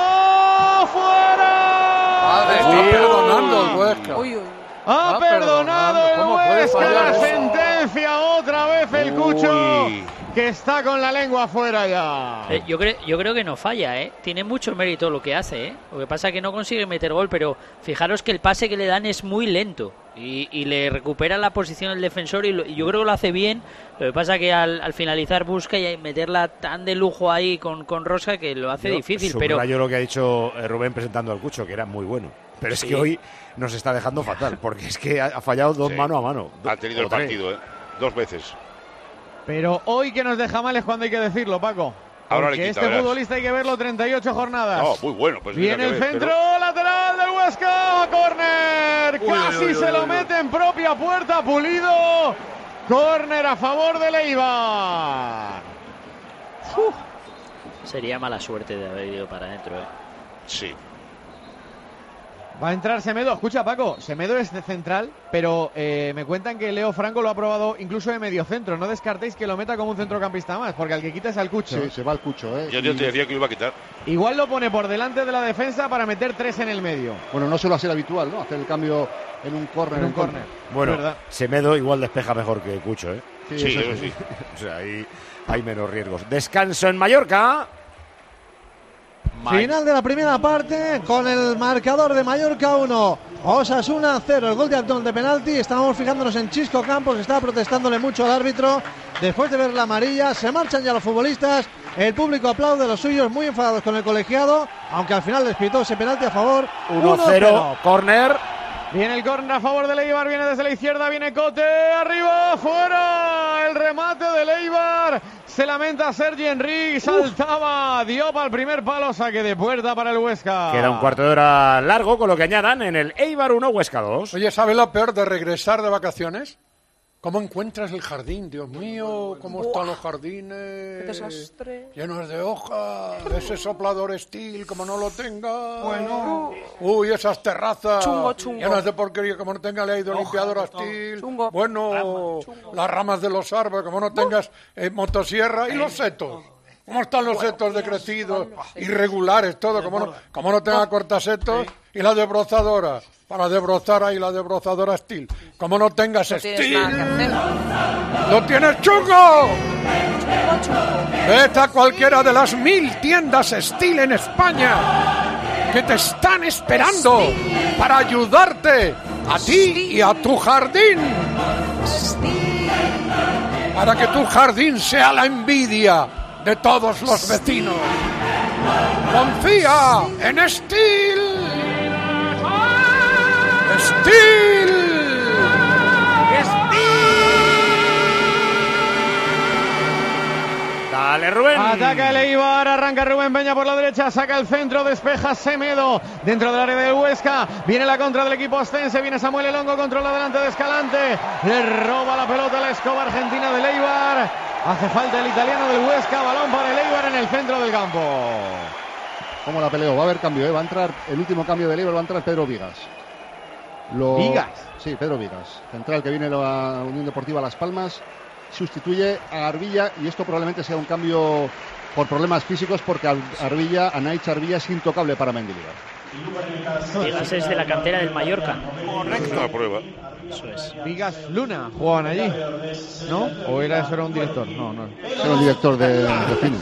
fuera. Padre, está perdonando el Huesca. Uy, uy. Ha perdonado el Huesca la sentencia otra vez el Cucho, que está con la lengua afuera ya. Eh, yo, creo, yo creo que no falla, ¿eh? Tiene mucho mérito lo que hace, ¿eh? Lo que pasa es que no consigue meter gol, pero fijaros que el pase que le dan es muy lento y, y le recupera la posición el defensor y, lo, y yo creo que lo hace bien. Lo que pasa es que al, al finalizar busca y meterla tan de lujo ahí con, con Rosa que lo hace Yo difícil. Pero subrayo lo que ha dicho eh, Rubén presentando al Cucho, que era muy bueno. Pero es Sí. que hoy nos está dejando fatal, porque es que ha, ha fallado dos Sí. mano a mano. Ha tenido O el tres. partido, ¿eh? Dos veces. Pero hoy que nos deja mal es cuando hay que decirlo, Paco. Ahora Porque le quita, este verás. futbolista hay que verlo treinta y ocho jornadas. No, muy bueno. Pues Viene mira el que ver, centro pero- lateral del Huesca, córner, Uy, casi uy, uy, se uy, lo uy. mete en propia puerta Pulido, córner a favor del Eibar. Uf. sería mala suerte de haber ido para adentro, ¿eh? Sí. Va a entrar Semedo, escucha Paco, Semedo es de central, pero eh, me cuentan que Leo Franco lo ha probado incluso de medio centro, no descartéis que lo meta como un centrocampista más, porque al que quita es al Cucho. Sí, se va el Cucho, ¿eh? Yo, yo Y- te decía que lo iba a quitar. Igual lo pone por delante de la defensa para meter tres en el medio. Bueno, no suele ser habitual, ¿no? Hacer el cambio en un córner. En un en contra. córner. Bueno, ¿Verdad? Semedo igual despeja mejor que Cucho, ¿eh? Sí, Sí, eso eso sí. sí. O sea, ahí hay menos riesgos. Descanso en Mallorca. Final de la primera parte con el marcador de Mallorca uno, Osasuna cero. El gol de Abdón de penalti. Estábamos fijándonos en Chisco Campos, estaba protestándole mucho al árbitro. Después de ver la amarilla, se marchan ya los futbolistas. El público aplaude, los suyos muy enfadados con el colegiado, aunque al final les pitó ese penalti a favor. uno cero, córner. Viene el córner a favor del Eibar, viene desde la izquierda, viene Cote, arriba, fuera. El Real remate del Eibar. Se lamenta Sergi Henry. Saltaba Diop al primer palo. Saque de puerta para el Huesca. Queda un cuarto de hora largo, con lo que añadan en el Eibar uno, Huesca dos. Oye, ¿sabes lo peor de regresar de vacaciones? ¿Cómo encuentras el jardín? Dios mío, ¿cómo Buah, están los jardines? ¡Qué desastre! Llenos de hojas, ese soplador Steel, como no lo tenga. Bueno. Uy, esas terrazas. Chungo, chungo. Llenas de porquería, como no tenga leído limpiadora Steel. Chungo. Bueno, Rama, las ramas de los árboles, como no tengas eh, motosierra. Y los setos. ¿Cómo están los setos decrecidos, irregulares, todo? Como no, como no tenga cortasetos. Y la desbrozadora. Para desbrozar ahí la desbrozadora Steel. Como no tengas no Steel, ¡lo tienes chungo! Vete a cualquiera de las mil tiendas Steel en España que te están esperando para ayudarte a ti y a tu jardín. Para que tu jardín sea la envidia de todos los vecinos. Confía en Steel. ¡Steel! Dale, Rubén. Ataca el Eibar, arranca Rubén Peña por la derecha, saca el centro, despeja Semedo dentro del área del Huesca. Viene la contra del equipo ostense, viene Samuel Elongo, controla delante de Escalante. Le roba la pelota a la escoba argentina del Eibar. Hace falta el italiano del Huesca, balón para el Eibar en el centro del campo. ¿Cómo la peleó? Va a haber cambio, ¿eh? Va a entrar, el último cambio del Eibar va a entrar Pedro Vigas. Lo... ¿Vigas? Sí, Pedro Vigas. Central que viene la Unión Deportiva Las Palmas. Sustituye a Arbilla y esto probablemente sea un cambio por problemas físicos porque Arbilla, Anaich Arbilla es intocable para Mendilibar. Vigas es de la cantera del Mallorca. Correcto. La prueba. Eso es. Vigas Luna jugaban allí, ¿no? ¿O era eso era un director? No, no. Era un director de, de cine.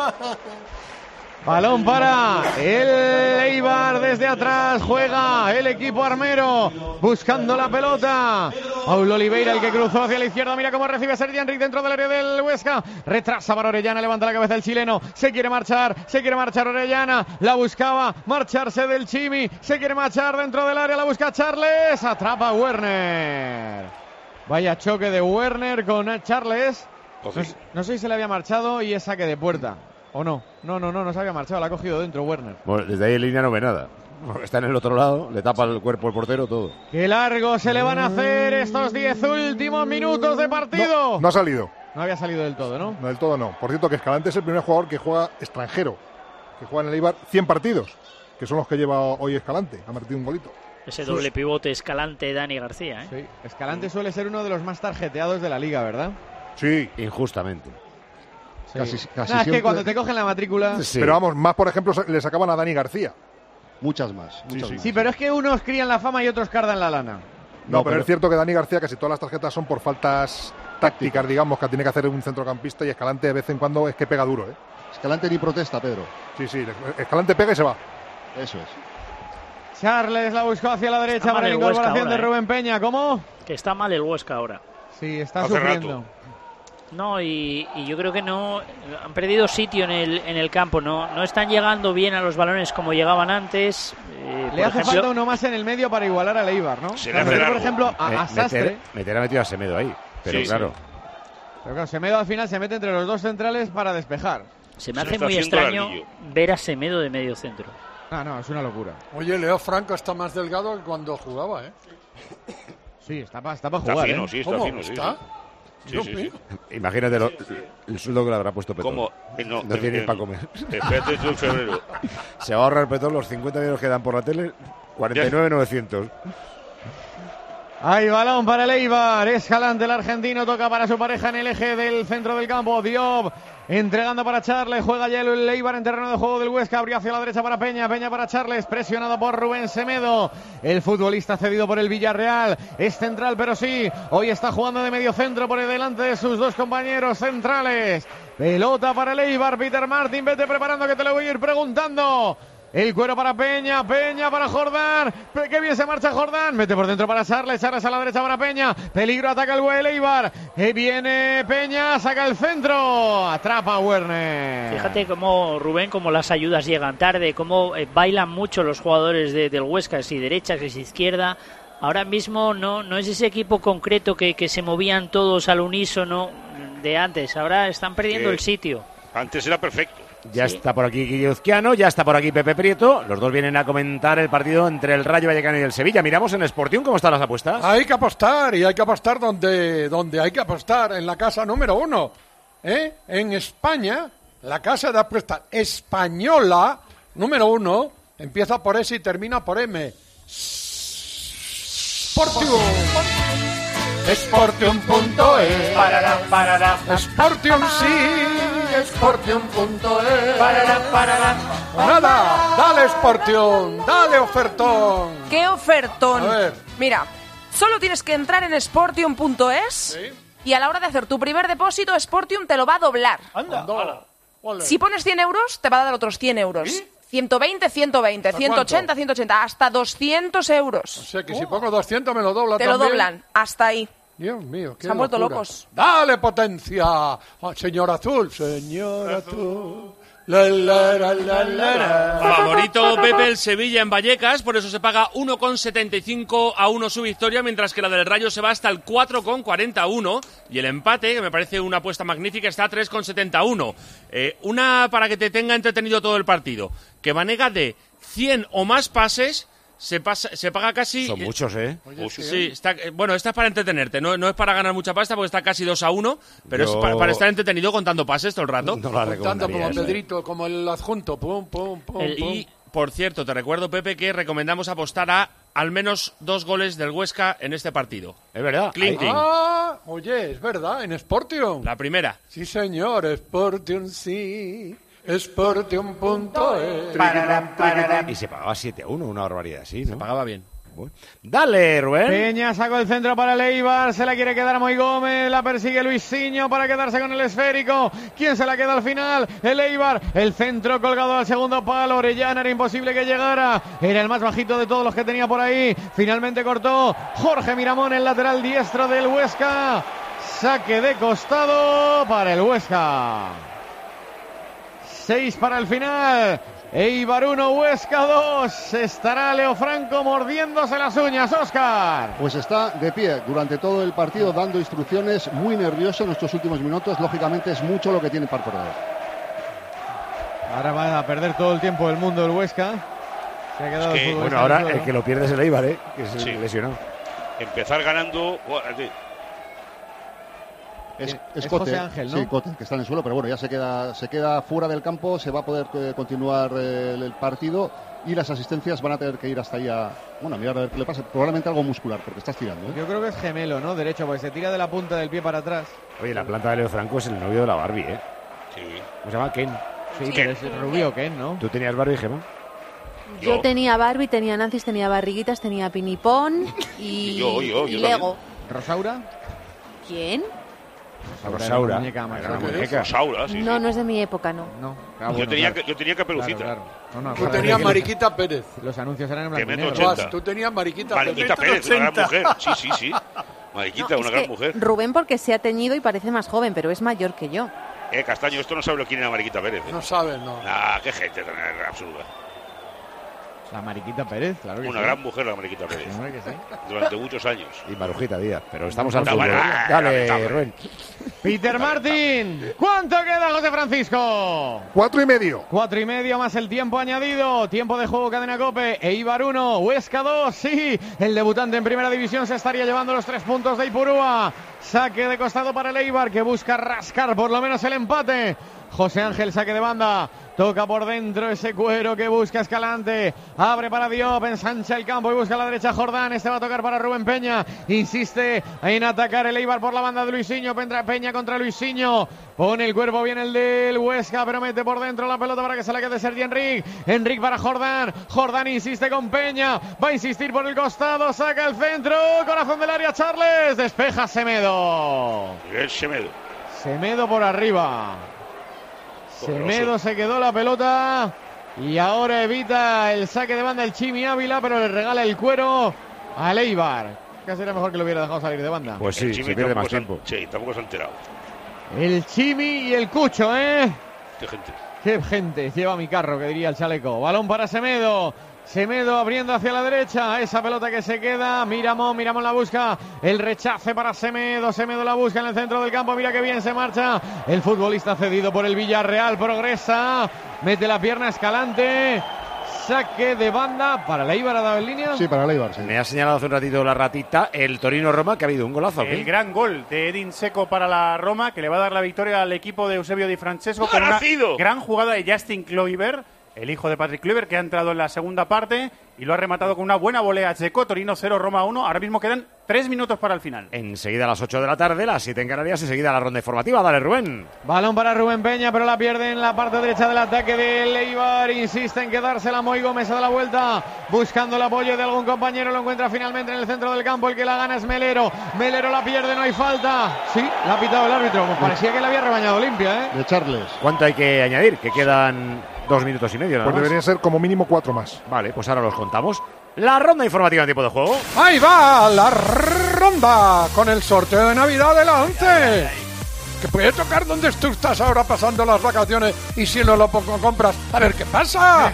Balón para el Eibar desde atrás, juega el equipo armero buscando la pelota. Paulo Oliveira el que cruzó hacia la izquierda, mira cómo recibe Sergi Henry dentro del área del Huesca. Retrasa para Orellana, levanta la cabeza el chileno, se quiere marchar, se quiere marchar Orellana, la buscaba marcharse del Chimi, se quiere marchar dentro del área, la busca Charles, atrapa Werner. Vaya choque de Werner con Charles. No, no sé si se le había marchado y es saque de puerta. ¿O no? No, no, no, no se había marchado, la ha cogido dentro Werner. Bueno, desde ahí en línea no ve nada. Está en el otro lado, le tapa el cuerpo el portero, todo. ¡Qué largo se le van a hacer estos diez últimos minutos de partido! No, no ha salido. No había salido del todo, ¿no? No, del todo no. Por cierto, que Escalante es el primer jugador que juega extranjero, que juega en el Eibar cien partidos, que son los que lleva hoy Escalante. Ha metido un golito. Ese doble pivote Escalante, Dani García, ¿eh? Sí, Escalante suele ser uno de los más tarjeteados de la liga, ¿verdad? Sí. Injustamente. Sí. Casi, casi nah, es que cuando te cogen la matrícula... Sí. Pero vamos, más por ejemplo le sacaban a Dani García. Muchas más. Muchas sí, sí. más. sí, pero es que unos crían la fama y otros cardan la lana. No, no pero, pero es cierto que Dani García casi todas las tarjetas son por faltas tácticas, digamos, que tiene que hacer un centrocampista y Escalante de vez en cuando es que pega duro, ¿eh? Escalante ni protesta, Pedro. Sí, sí, Escalante pega y se va. Eso es. Charles la buscó hacia la derecha para la incorporación ahora, de Rubén Peña. ¿Cómo? Que está mal el Huesca ahora. Sí, está Hace sufriendo. Rato. No, y, y yo creo que no han perdido sitio en el en el campo, no no están llegando bien a los balones como llegaban antes. Eh, Le hace ejemplo, falta uno más en el medio para igualar al Eibar, ¿no? Será meter, por ejemplo, a, a Sastre. Meter, meter ha metido a Semedo ahí, pero sí, claro. Sí. Pero claro, Semedo al final se mete entre los dos centrales para despejar. Se me hace muy extraño ver a Semedo de medio centro. Ah, no, es una locura. Oye, Leo Franco está más delgado que cuando jugaba, ¿eh? Sí, está para está pa jugar, está fino, ¿eh? sí, está ¿Cómo? fino, sí. ¿Está? Sí, sí, sí. Imagínate lo, el sueldo que le habrá puesto Petón. ¿Cómo? No, no tiene para comer. Espérate tú en febrero. Se va a ahorrar Petón los cincuenta millones que dan por la tele, cuarenta y nueve mil novecientos. Hay balón para el Eibar. Escalante el argentino, toca para su pareja en el eje del centro del campo. Diop entregando para Charles. Juega ya el Eibar en terreno de juego del Huesca. Abrió hacia la derecha para Peña. Peña para Charles. Presionado por Rubén Semedo. El futbolista cedido por el Villarreal. Es central, pero sí. Hoy está jugando de medio centro por delante de sus dos compañeros centrales. Pelota para el Eibar. Peter Martin, vete preparando que te lo voy a ir preguntando. El cuero para Peña, Peña para Jordán, qué bien se marcha Jordán, mete por dentro para Charles, Charles a la derecha para Peña, peligro, ataca el Güell Eibar, eh, viene Peña, saca el centro, atrapa a Werner. Fíjate cómo Rubén, cómo las ayudas llegan tarde, cómo eh, bailan mucho los jugadores de, del Huesca, si derecha, si izquierda. Ahora mismo no, no es ese equipo concreto que, que se movían todos al unísono. de antes. Ahora están perdiendo Que el sitio. Antes era perfecto. Ya Sí. está por aquí Guille Uzquiano, ya está por aquí Pepe Prieto. Los dos vienen a comentar el partido entre el Rayo Vallecano y el Sevilla. Miramos en Sportium cómo están las apuestas. Hay que apostar y hay que apostar donde, donde hay que apostar, en la casa número uno. ¿Eh? En España, la casa de apuestas española número uno empieza por S y termina por M. Sportium. Sportium punto es. Parará, parará. Sportium sí. Sportium punto es. Parará, parará. Nada, dale Sportium, dale ofertón. ¡Qué ofertón! A ver. Mira, solo tienes que entrar en sportium punto es y a la hora de hacer tu primer depósito, Sportium te lo va a doblar. Anda. Ole. Si pones cien euros, te va a dar otros cien euros. ciento veinte, ciento veinte, ¿Hasta ciento ochenta, ciento ochenta, hasta doscientos euros. O sea que si pongo doscientos me lo dobla Te lo también. doblan, hasta ahí. Dios mío, qué Se han vuelto locura. locos. ¡Dale potencia! Oh, señor Azul, señor Azul. La, la, la, la, la, la. Favorito Pepe el Sevilla en Vallecas, por eso se paga uno coma setenta y cinco a uno su victoria, mientras que la del Rayo se va hasta el cuatro coma cuarenta y uno y el empate, que me parece una apuesta magnífica, está a tres coma setenta y uno. Eh, una para que te tenga entretenido todo el partido, que Vanega de cien o más pases se, pasa, se paga casi... Son muchos, ¿eh? Oye, sí, sí, está, eh, bueno, esta es para entretenerte, no, no es para ganar mucha pasta porque está casi dos a uno, pero Yo- es para, para estar entretenido contando pases todo el rato. No la Tanto como recomendaría. Pedrito, como el adjunto. Pum, pum, pum, El- pum. y, por cierto, te recuerdo, Pepe, que recomendamos apostar a al menos dos goles del Huesca en este partido. Es verdad. Clink, clink. Ah, oye, es verdad, en Sportium. La primera. Sí, señor, Sportium, sí. Sportium punto es. Y se pagaba siete a uno, una barbaridad así, ¿no? Se pagaba bien. Bueno. Dale, Rubén. Peña sacó el centro para el Eibar, se la quiere quedar Moy Gómez, la persigue Luisinho para quedarse con el esférico. ¿Quién se la queda al final? El Eibar, el centro colgado al segundo palo. Orellana, era imposible que llegara, era el más bajito de todos los que tenía por ahí. Finalmente cortó Jorge Miramón, el lateral diestro del Huesca. Saque de costado para el Huesca. Seis para el final. Eibar uno, Huesca dos. Estará Leo Franco mordiéndose las uñas, Óscar. Pues está de pie durante todo el partido dando instrucciones, muy nervioso en estos últimos minutos. Lógicamente es mucho lo que tiene para perder. Ahora va a perder todo el tiempo del mundo el Huesca. Se ha quedado Es que- el futbolista Bueno, ahora en el el suelo. que lo pierde es el Eibar, ¿eh? Que se Sí. lesionó. Empezar ganando... Es, Es Cote, José Ángel, ¿no? Sí, Cote, que está en el suelo, pero bueno, ya se queda, se queda fuera del campo, se va a poder eh, continuar eh, el, el partido y las asistencias van a tener que ir hasta ahí a, bueno, a mirar a ver qué le pasa, probablemente algo muscular, porque está estirando. ¿eh? Yo creo que es gemelo, ¿no? Derecho, porque se tira de la punta del pie para atrás. Oye, la planta de Leo Franco es el novio de la Barbie, ¿eh? Sí. ¿Cómo se llama? Ken. Sí, Ken. pero es rubio Ken, ¿no? ¿Tú tenías Barbie, Gemma? Yo tenía Barbie, tenía Nancis, tenía barriguitas, tenía pinipón y, Y yo, yo, yo y Lego. ¿Rosaura? ¿Quién? Rosaura. Era una muñeca más Era una grande. muñeca. Rosaura, sí. No, no es de mi época, no. No. Ah, Yo bueno, tenía, claro. yo tenía Caperucita. Claro, claro. No, no, Tú acuérdate tenías que Mariquita Pérez. Los anuncios eran en Que blanco y metro negro. ochenta. Tú tenías Mariquita, Mariquita Pérez, una gran mujer. Sí, sí, sí. Mariquita, No, una es gran que mujer. Rubén porque se ha teñido y parece más joven, pero es mayor que yo. Eh, Castaño, esto no sabe quién era Mariquita Pérez. ¿eh? No sabes, no. Ah, qué gente tan absurda. La Mariquita Pérez, claro que Una sí. gran mujer la Mariquita Pérez. Hombre, que sí. Durante muchos años. Y Marujita Díaz. Pero estamos al No, fútbol. bueno, Dale, lamentable. Rubén. Peter Martin, ¿cuánto queda, José Francisco? Cuatro y medio. Cuatro y medio más el tiempo añadido. Tiempo de juego, Cadena Cope. Eibar uno, Huesca dos. Sí, el debutante en primera división se estaría llevando los tres puntos de Ipurúa. Saque de costado para el Eibar, que busca rascar por lo menos el empate. José Ángel, saque de banda. Toca por dentro ese cuero que busca Escalante. Abre para Diop, ensancha el campo y busca a la derecha Jordán. Este va a tocar para Rubén Peña. Insiste en atacar el Eibar por la banda de Luisinho. Peña contra Luisinho. Pone el cuerpo bien el del Huesca, pero mete por dentro la pelota para que se la quede Sergi Enric. Enric para Jordán. Jordán insiste con Peña. Va a insistir por el costado. Saca el centro. Corazón del área, Charles. Despeja Semedo. El Semedo. Semedo por arriba. Semedo se quedó la pelota y ahora evita el saque de banda el Chimi Ávila, pero le regala el cuero al Eibar. Casi era mejor que lo hubiera dejado salir de banda. Pues sí, El se Chimi pierde más tampoco se han- tiempo. Sí, tampoco se ha enterado. El Chimi y el Cucho, ¿eh? Qué gente. Qué gente lleva mi carro, que diría el chaleco. Balón para Semedo. Semedo abriendo hacia la derecha, esa pelota que se queda, Miramón, Miramón la busca, el rechace para Semedo, Semedo la busca en el centro del campo, mira que bien se marcha, el futbolista cedido por el Villarreal, progresa, mete la pierna Escalante, saque de banda para Leibar, ¿ha dado en línea? Sí, para Leibar, sí. Me ha señalado hace un ratito la ratita, el Torino-Roma, que ha habido un golazo. El ¿qué? gran gol de Edin Dzeko para la Roma, que le va a dar la victoria al equipo de Eusebio Di Francesco, con una gran jugada de Justin Kluivert, el hijo de Patrick Kluivert, que ha entrado en la segunda parte y lo ha rematado con una buena volea. Dzeko, Torino cero, Roma uno. Ahora mismo quedan tres minutos para el final. Enseguida a las ocho de la tarde, las siete en Canarias, enseguida la ronda informativa. Dale, Rubén. Balón para Rubén Peña, pero la pierde en la parte derecha del ataque de Leibar. Insiste en quedársela Moy Gómez a la vuelta, buscando el apoyo de algún compañero. Lo encuentra finalmente en el centro del campo. El que la gana es Melero. Melero la pierde, no hay falta. Sí, la ha pitado el árbitro. Pues parecía que la había rebañado limpia, ¿eh? De Charles. ¿Cuánto hay que añadir? Que quedan dos minutos y medio. Nada Pues más. deberían ser como mínimo cuatro más. Vale, pues ahora los contamos. La ronda informativa en tiempo de juego. Ahí va la ronda con el sorteo de Navidad de la once. Que puede tocar donde tú estás ahora pasando las vacaciones y si no lo pongo, compras. A ver qué pasa.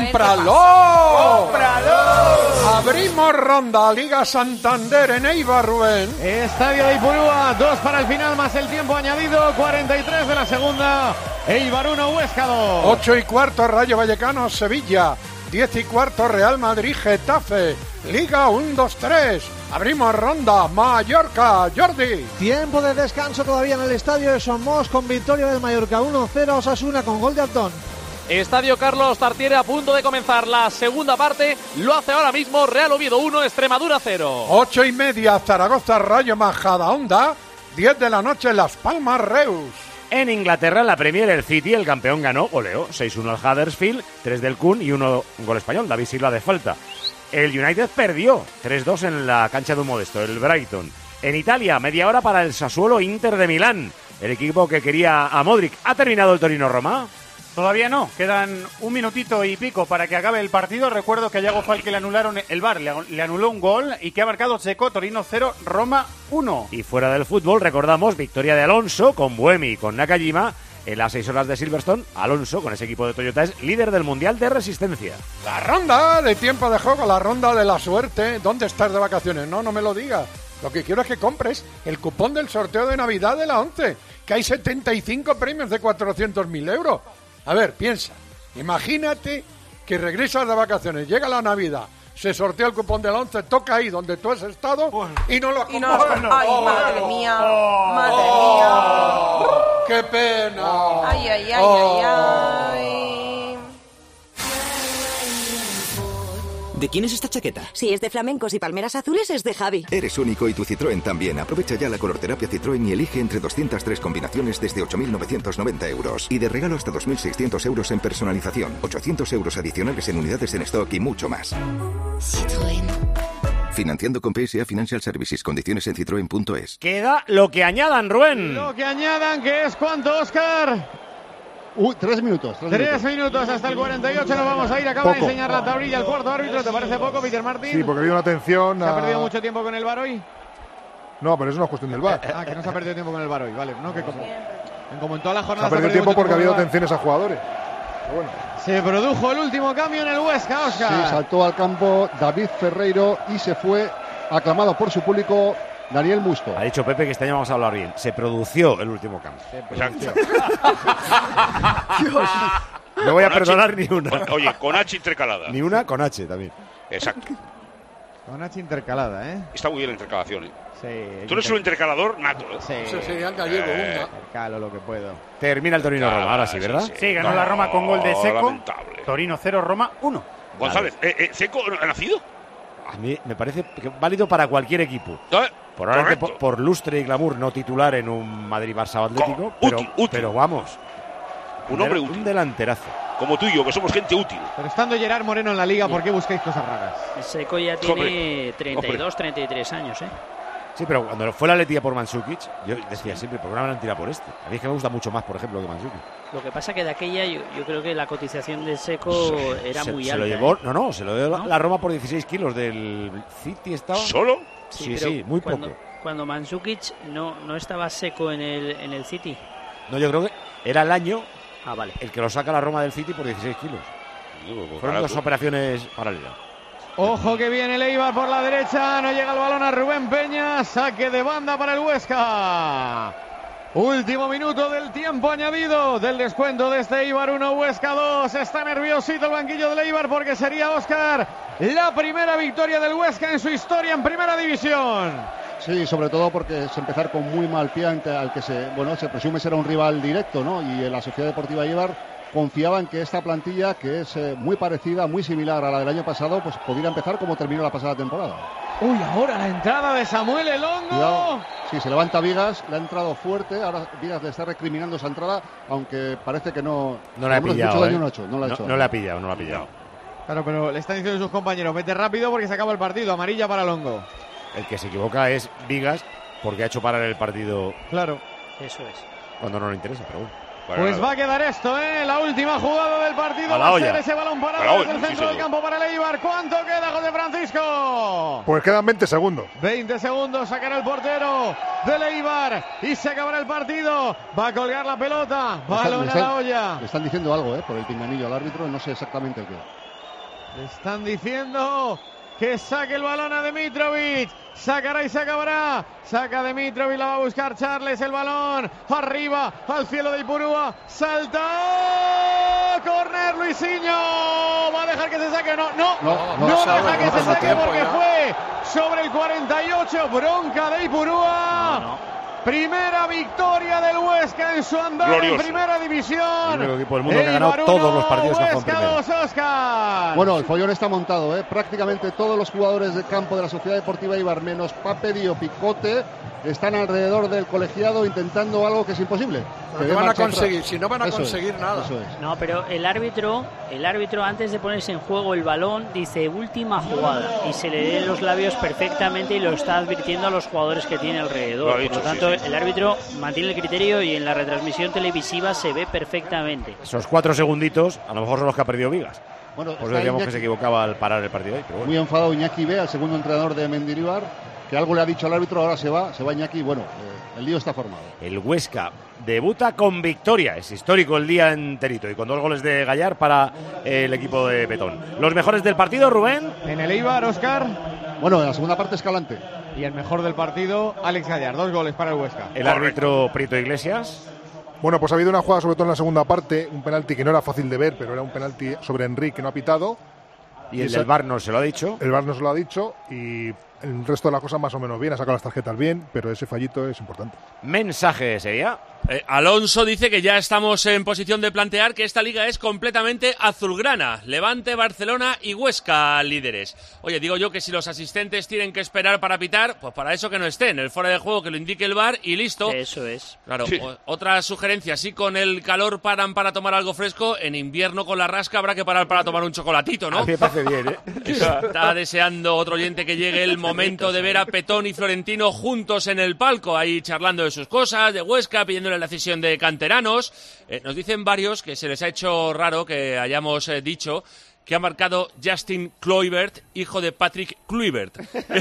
¡Cómpralo! ¡Cómpralo! Abrimos ronda Liga Santander en Eibar, Rubén. Estadio de Ipurúa, dos para el final más el tiempo añadido, cuarenta y tres de la segunda. Eibar uno, Huesca dos. Ocho y cuarto Rayo Vallecano, Sevilla. Diez y cuarto Real Madrid, Getafe. Liga uno dos tres. Abrimos ronda Mallorca, Jordi. Tiempo de descanso todavía en el estadio de Somos con victoria del Mallorca uno cero Osasuna con gol de Antón. Estadio Carlos Tartiere a punto de comenzar la segunda parte. Lo hace ahora mismo Real Oviedo uno, Extremadura cero. Ocho y media Zaragoza, Rayo Majadahonda. Diez de la noche Las Palmas, Reus. En Inglaterra, en la Premier, el City, el campeón, ganó, goleó, seis uno al Huddersfield, tres del Kun y uno un gol español, David Silva de falta. El United perdió, tres dos en la cancha de un modesto, el Brighton. En Italia, media hora para el Sassuolo Inter de Milán, el equipo que quería a Modric. ¿Ha terminado el Torino-Roma? Todavía no, quedan un minutito y pico para que acabe el partido. Recuerdo que a Yago Falque le anularon el V A R, le, le anuló un gol y que ha marcado Dzeko, Torino cero, Roma uno. Y fuera del fútbol, recordamos, victoria de Alonso con Buemi y con Nakajima en las seis horas de Silverstone. Alonso, con ese equipo de Toyota, es líder del Mundial de Resistencia. La ronda de tiempo de juego, la ronda de la suerte. ¿Dónde estás de vacaciones? No, no me lo digas. Lo que quiero es que compres el cupón del sorteo de Navidad de la once, que hay setenta y cinco premios de cuatrocientos mil euros. A ver, piensa, imagínate que regresas de vacaciones, llega la Navidad, se sortea el cupón del once, toca ahí donde tú has estado y no lo has Y no lo has comprado. Ay, madre mía, Oh, madre oh, ¡Qué pena! Ay, ay, ay, Oh. ay, ay. ¿De quién es esta chaqueta? Si es de flamencos y palmeras azules, es de Javi. Eres único y tu Citroën también. Aprovecha ya la colorterapia Citroën y elige entre doscientas tres combinaciones desde ocho mil novecientos noventa euros. Y de regalo hasta dos mil seiscientos euros en personalización, ochocientos euros adicionales en unidades en stock y mucho más. Citroën. Financiando con P S A Financial Services. Condiciones en citroen punto es. Queda lo que añadan, Rubén. Lo que añadan, que es cuánto, Óscar. Uh, tres minutos. Tres, Tres minutos. minutos hasta el cuarenta y ocho, nos vamos a ir. Acaba Poco. de enseñar la tablilla el cuarto árbitro. ¿Te parece poco, Peter Martin? Sí, porque ha habido una atención. ¿Se ha a- perdido mucho tiempo con el V A R hoy? No, pero eso no es cuestión del V A R. Ah, que no se ha perdido tiempo con el V A R hoy, vale. No, que como, como en toda la Se jornada ha perdido tiempo mucho porque ha habido con el V A R. atenciones a jugadores. Pero bueno. Se produjo el último cambio en el Huesca, Óscar. Sí, saltó al campo David Ferreiro y se fue, aclamado por su público, Daniel Musto. Ha dicho Pepe que este año vamos a hablar bien. Se produció el último cambio. Exacto. No voy a Con H- perdonar ni una. con- Oye, con H intercalada. Ni una con H también. Exacto. Con H intercalada, ¿eh? Está muy bien la intercalación, ¿eh? Sí. Tú eres un intercalador nato, ¿eh? Sí. Sí, sí, en gallego, Eh, una. Calo lo que puedo. Termina el Torino Roma, ahora sí, ¿verdad? Sí, ganó No, la Roma con gol de Dzeko. lamentable. Torino cero, Roma uno. González, eh, eh, ¿Dzeko ha nacido? A mí me parece que válido para cualquier equipo. Eh, Probablemente correcto. por, por lustre y glamour no titular en un Madrid-Barça Atlético, Co- pero, útil, útil. pero vamos. Un hombre del- útil. Un delanterazo. Como tú y yo, que somos gente útil. Pero estando Gerard Moreno en la liga, ¿por qué buscáis cosas raras? Seco ya Hombre, tiene treinta y dos, treinta y tres años, ¿eh? Sí, pero cuando fue la Letía por Mandzukic, yo decía siempre, ¿por qué no me han tirado por este? A mí es que me gusta mucho más, por ejemplo, que Mandzukic. Lo que pasa que de aquella yo, yo creo que la cotización de Seco era se, muy se alta. lo llevó, ¿eh? no, no, se lo dio la- ¿No? la Roma por dieciséis kilos del City estaba. ¿Solo? Sí, pero sí, muy cuando, poco. Cuando Mandzukic no, no estaba Seco en el, en el City. No, yo creo que era el año Ah, vale. El que lo saca la Roma del City por dieciséis kilos. Pues Fueron dos operaciones paralelas. Ojo que viene el Eibar por la derecha, no llega el balón a Rubén Peña, saque de banda para el Huesca. Último minuto del tiempo añadido del descuento de este Eibar uno, Huesca dos. Está nerviosito el banquillo del Eibar porque sería, Óscar, la primera victoria del Huesca en su historia en primera división. Sí, sobre todo porque es empezar con muy mal pie ante al que se, bueno, se presume será un rival directo, ¿no? Y la Sociedad Deportiva Eibar confiaba en que esta plantilla, que es eh, muy parecida, muy similar a la del año pasado, pues pudiera empezar como terminó la pasada temporada. Uy, ahora la entrada de Samuel Elongo. Cuidado. Sí, se levanta Vigas, le ha entrado fuerte, ahora Vigas le está recriminando esa entrada, aunque parece que no... No la ha pillado, ¿eh? no, ha hecho, no, la ha no, hecho, no la ha pillado, no la ha pillado. Claro, pero le están diciendo sus compañeros, vete rápido porque se acaba el partido, amarilla para Longo. El que se equivoca es Vigas, porque ha hecho parar el partido. Claro. Eso es. Cuando no le interesa, pero bueno. Pues va a quedar esto, ¿eh? La última jugada del partido a va a olla. ser ese balón parado olla, desde el centro sí, del campo para el Eibar. ¿Cuánto queda, José Francisco? Pues quedan veinte segundos. veinte segundos, sacará el portero del Eibar y se acabará el partido. Va a colgar la pelota, balón a la olla. Le están diciendo algo, ¿eh? Por el pinganillo al árbitro, no sé exactamente el qué. Le están diciendo que saque el balón a Dimitrovic. Sacará y se acabará. Saca Dimitrovic, la va a buscar Charles. El balón arriba al cielo de Ipurúa. Salta. Corner Luisinho. Va a dejar que se saque. No, no, no, no, no deja que se saque porque ya fue sobre el cuarenta y ocho. Bronca de Ipurúa. No, no. Primera victoria del Huesca en su andar Glorioso. En primera división. El único equipo del mundo que ha ganado todos los partidos bajo en primera. Oscar. Bueno, el follón está montado, ¿eh? Prácticamente todos los jugadores de campo de la Sociedad Deportiva Eibar, menos Pape Dio Picote, están alrededor del colegiado intentando algo que es imposible. ¿Qué van a conseguir? Atrás. Si no van a eso conseguir es, nada. Eso es. No, pero el árbitro, el árbitro antes de ponerse en juego el balón dice última jugada y se le leen los labios perfectamente y lo está advirtiendo a los jugadores que tiene alrededor. Lo dicho, Por lo tanto, sí, sí. el árbitro mantiene el criterio y en la retransmisión televisiva se ve perfectamente. Esos cuatro segunditos, a lo mejor son los que ha perdido Vigas. Bueno, pues decíamos Iñaki, que se equivocaba al parar el partido ahí. Pero bueno. Muy enfadado Iñaki B, el segundo entrenador de Mendilibar, que algo le ha dicho al árbitro, ahora se va, se va Iñaki, bueno, eh, el lío está formado. El Huesca debuta con victoria, es histórico el día enterito y con dos goles de Gallar para eh, el equipo de Petón. Los mejores del partido, Rubén. En el Eibar, Óscar. Bueno, en la segunda parte Escalante. Y el mejor del partido, Alex Gallar, dos goles para el Huesca. El árbitro Prieto Iglesias. Bueno, pues ha habido una jugada, sobre todo en la segunda parte, un penalti que no era fácil de ver, pero era un penalti sobre Enrique que no ha pitado. Y, y el esa, del V A R no se lo ha dicho. El V A R no se lo ha dicho y el resto de las cosas más o menos bien, ha sacado las tarjetas bien, pero ese fallito es importante. Mensaje sería. Eh, Alonso dice que ya estamos en posición de plantear que esta liga es completamente azulgrana. Levante, Barcelona y Huesca líderes. Oye, digo yo que si los asistentes tienen que esperar para pitar, pues para eso que no estén. El fuera de juego que lo indique el V A R y listo. Eso es. Claro, sí. o, otra sugerencia, si con el calor paran para tomar algo fresco, en invierno con la rasca habrá que parar para tomar un chocolatito, ¿no? A mí me parece bien, ¿eh? Está deseando otro oyente que llegue el momento de ver a Petón y Florentino juntos en el palco, ahí charlando de sus cosas, de Huesca, pidiéndole la cesión de canteranos. Eh, nos dicen varios que se les ha hecho raro que hayamos eh, dicho que ha marcado Justin Kluivert, hijo de Patrick Kluivert.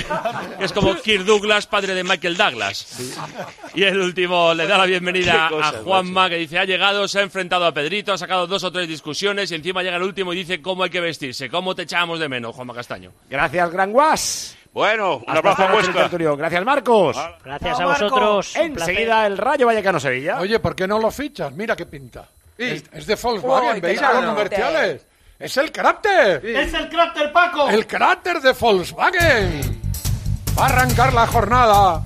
Es como Kirk Douglas, padre de Michael Douglas. Sí. Y el último le da la bienvenida cosas, a Juanma, que dice, ha llegado, se ha enfrentado a Pedrito, ha sacado dos o tres discusiones y encima llega el último y dice cómo hay que vestirse, cómo te echamos de menos, Juanma Castaño. Gracias, Gran Guas. Bueno, un abrazo a Huesca. Gracias, Marcos. Gracias a vosotros. Enseguida el Rayo Vallecano-Sevilla. Oye, ¿por qué no lo fichas? Mira qué pinta. Sí. Es, es de Volkswagen, oh, vehículos comerciales. ¡Es el cráter! Sí. ¡Es el cráter, Paco! ¡El cráter de Volkswagen! Va a arrancar la jornada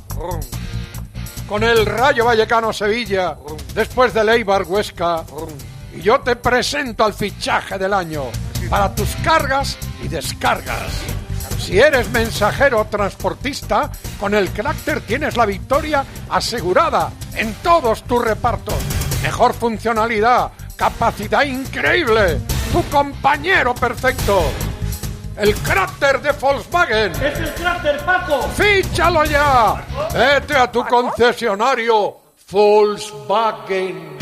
con el Rayo Vallecano-Sevilla después del Eibar Huesca. Y yo te presento al fichaje del año para tus cargas y descargas. Si eres mensajero o transportista, con el cráter tienes la victoria asegurada en todos tus repartos. Mejor funcionalidad, capacidad increíble. Tu compañero perfecto. El cráter de Volkswagen. ¡Es el cráter, Paco! ¡Fíchalo ya! Vete a tu concesionario Volkswagen.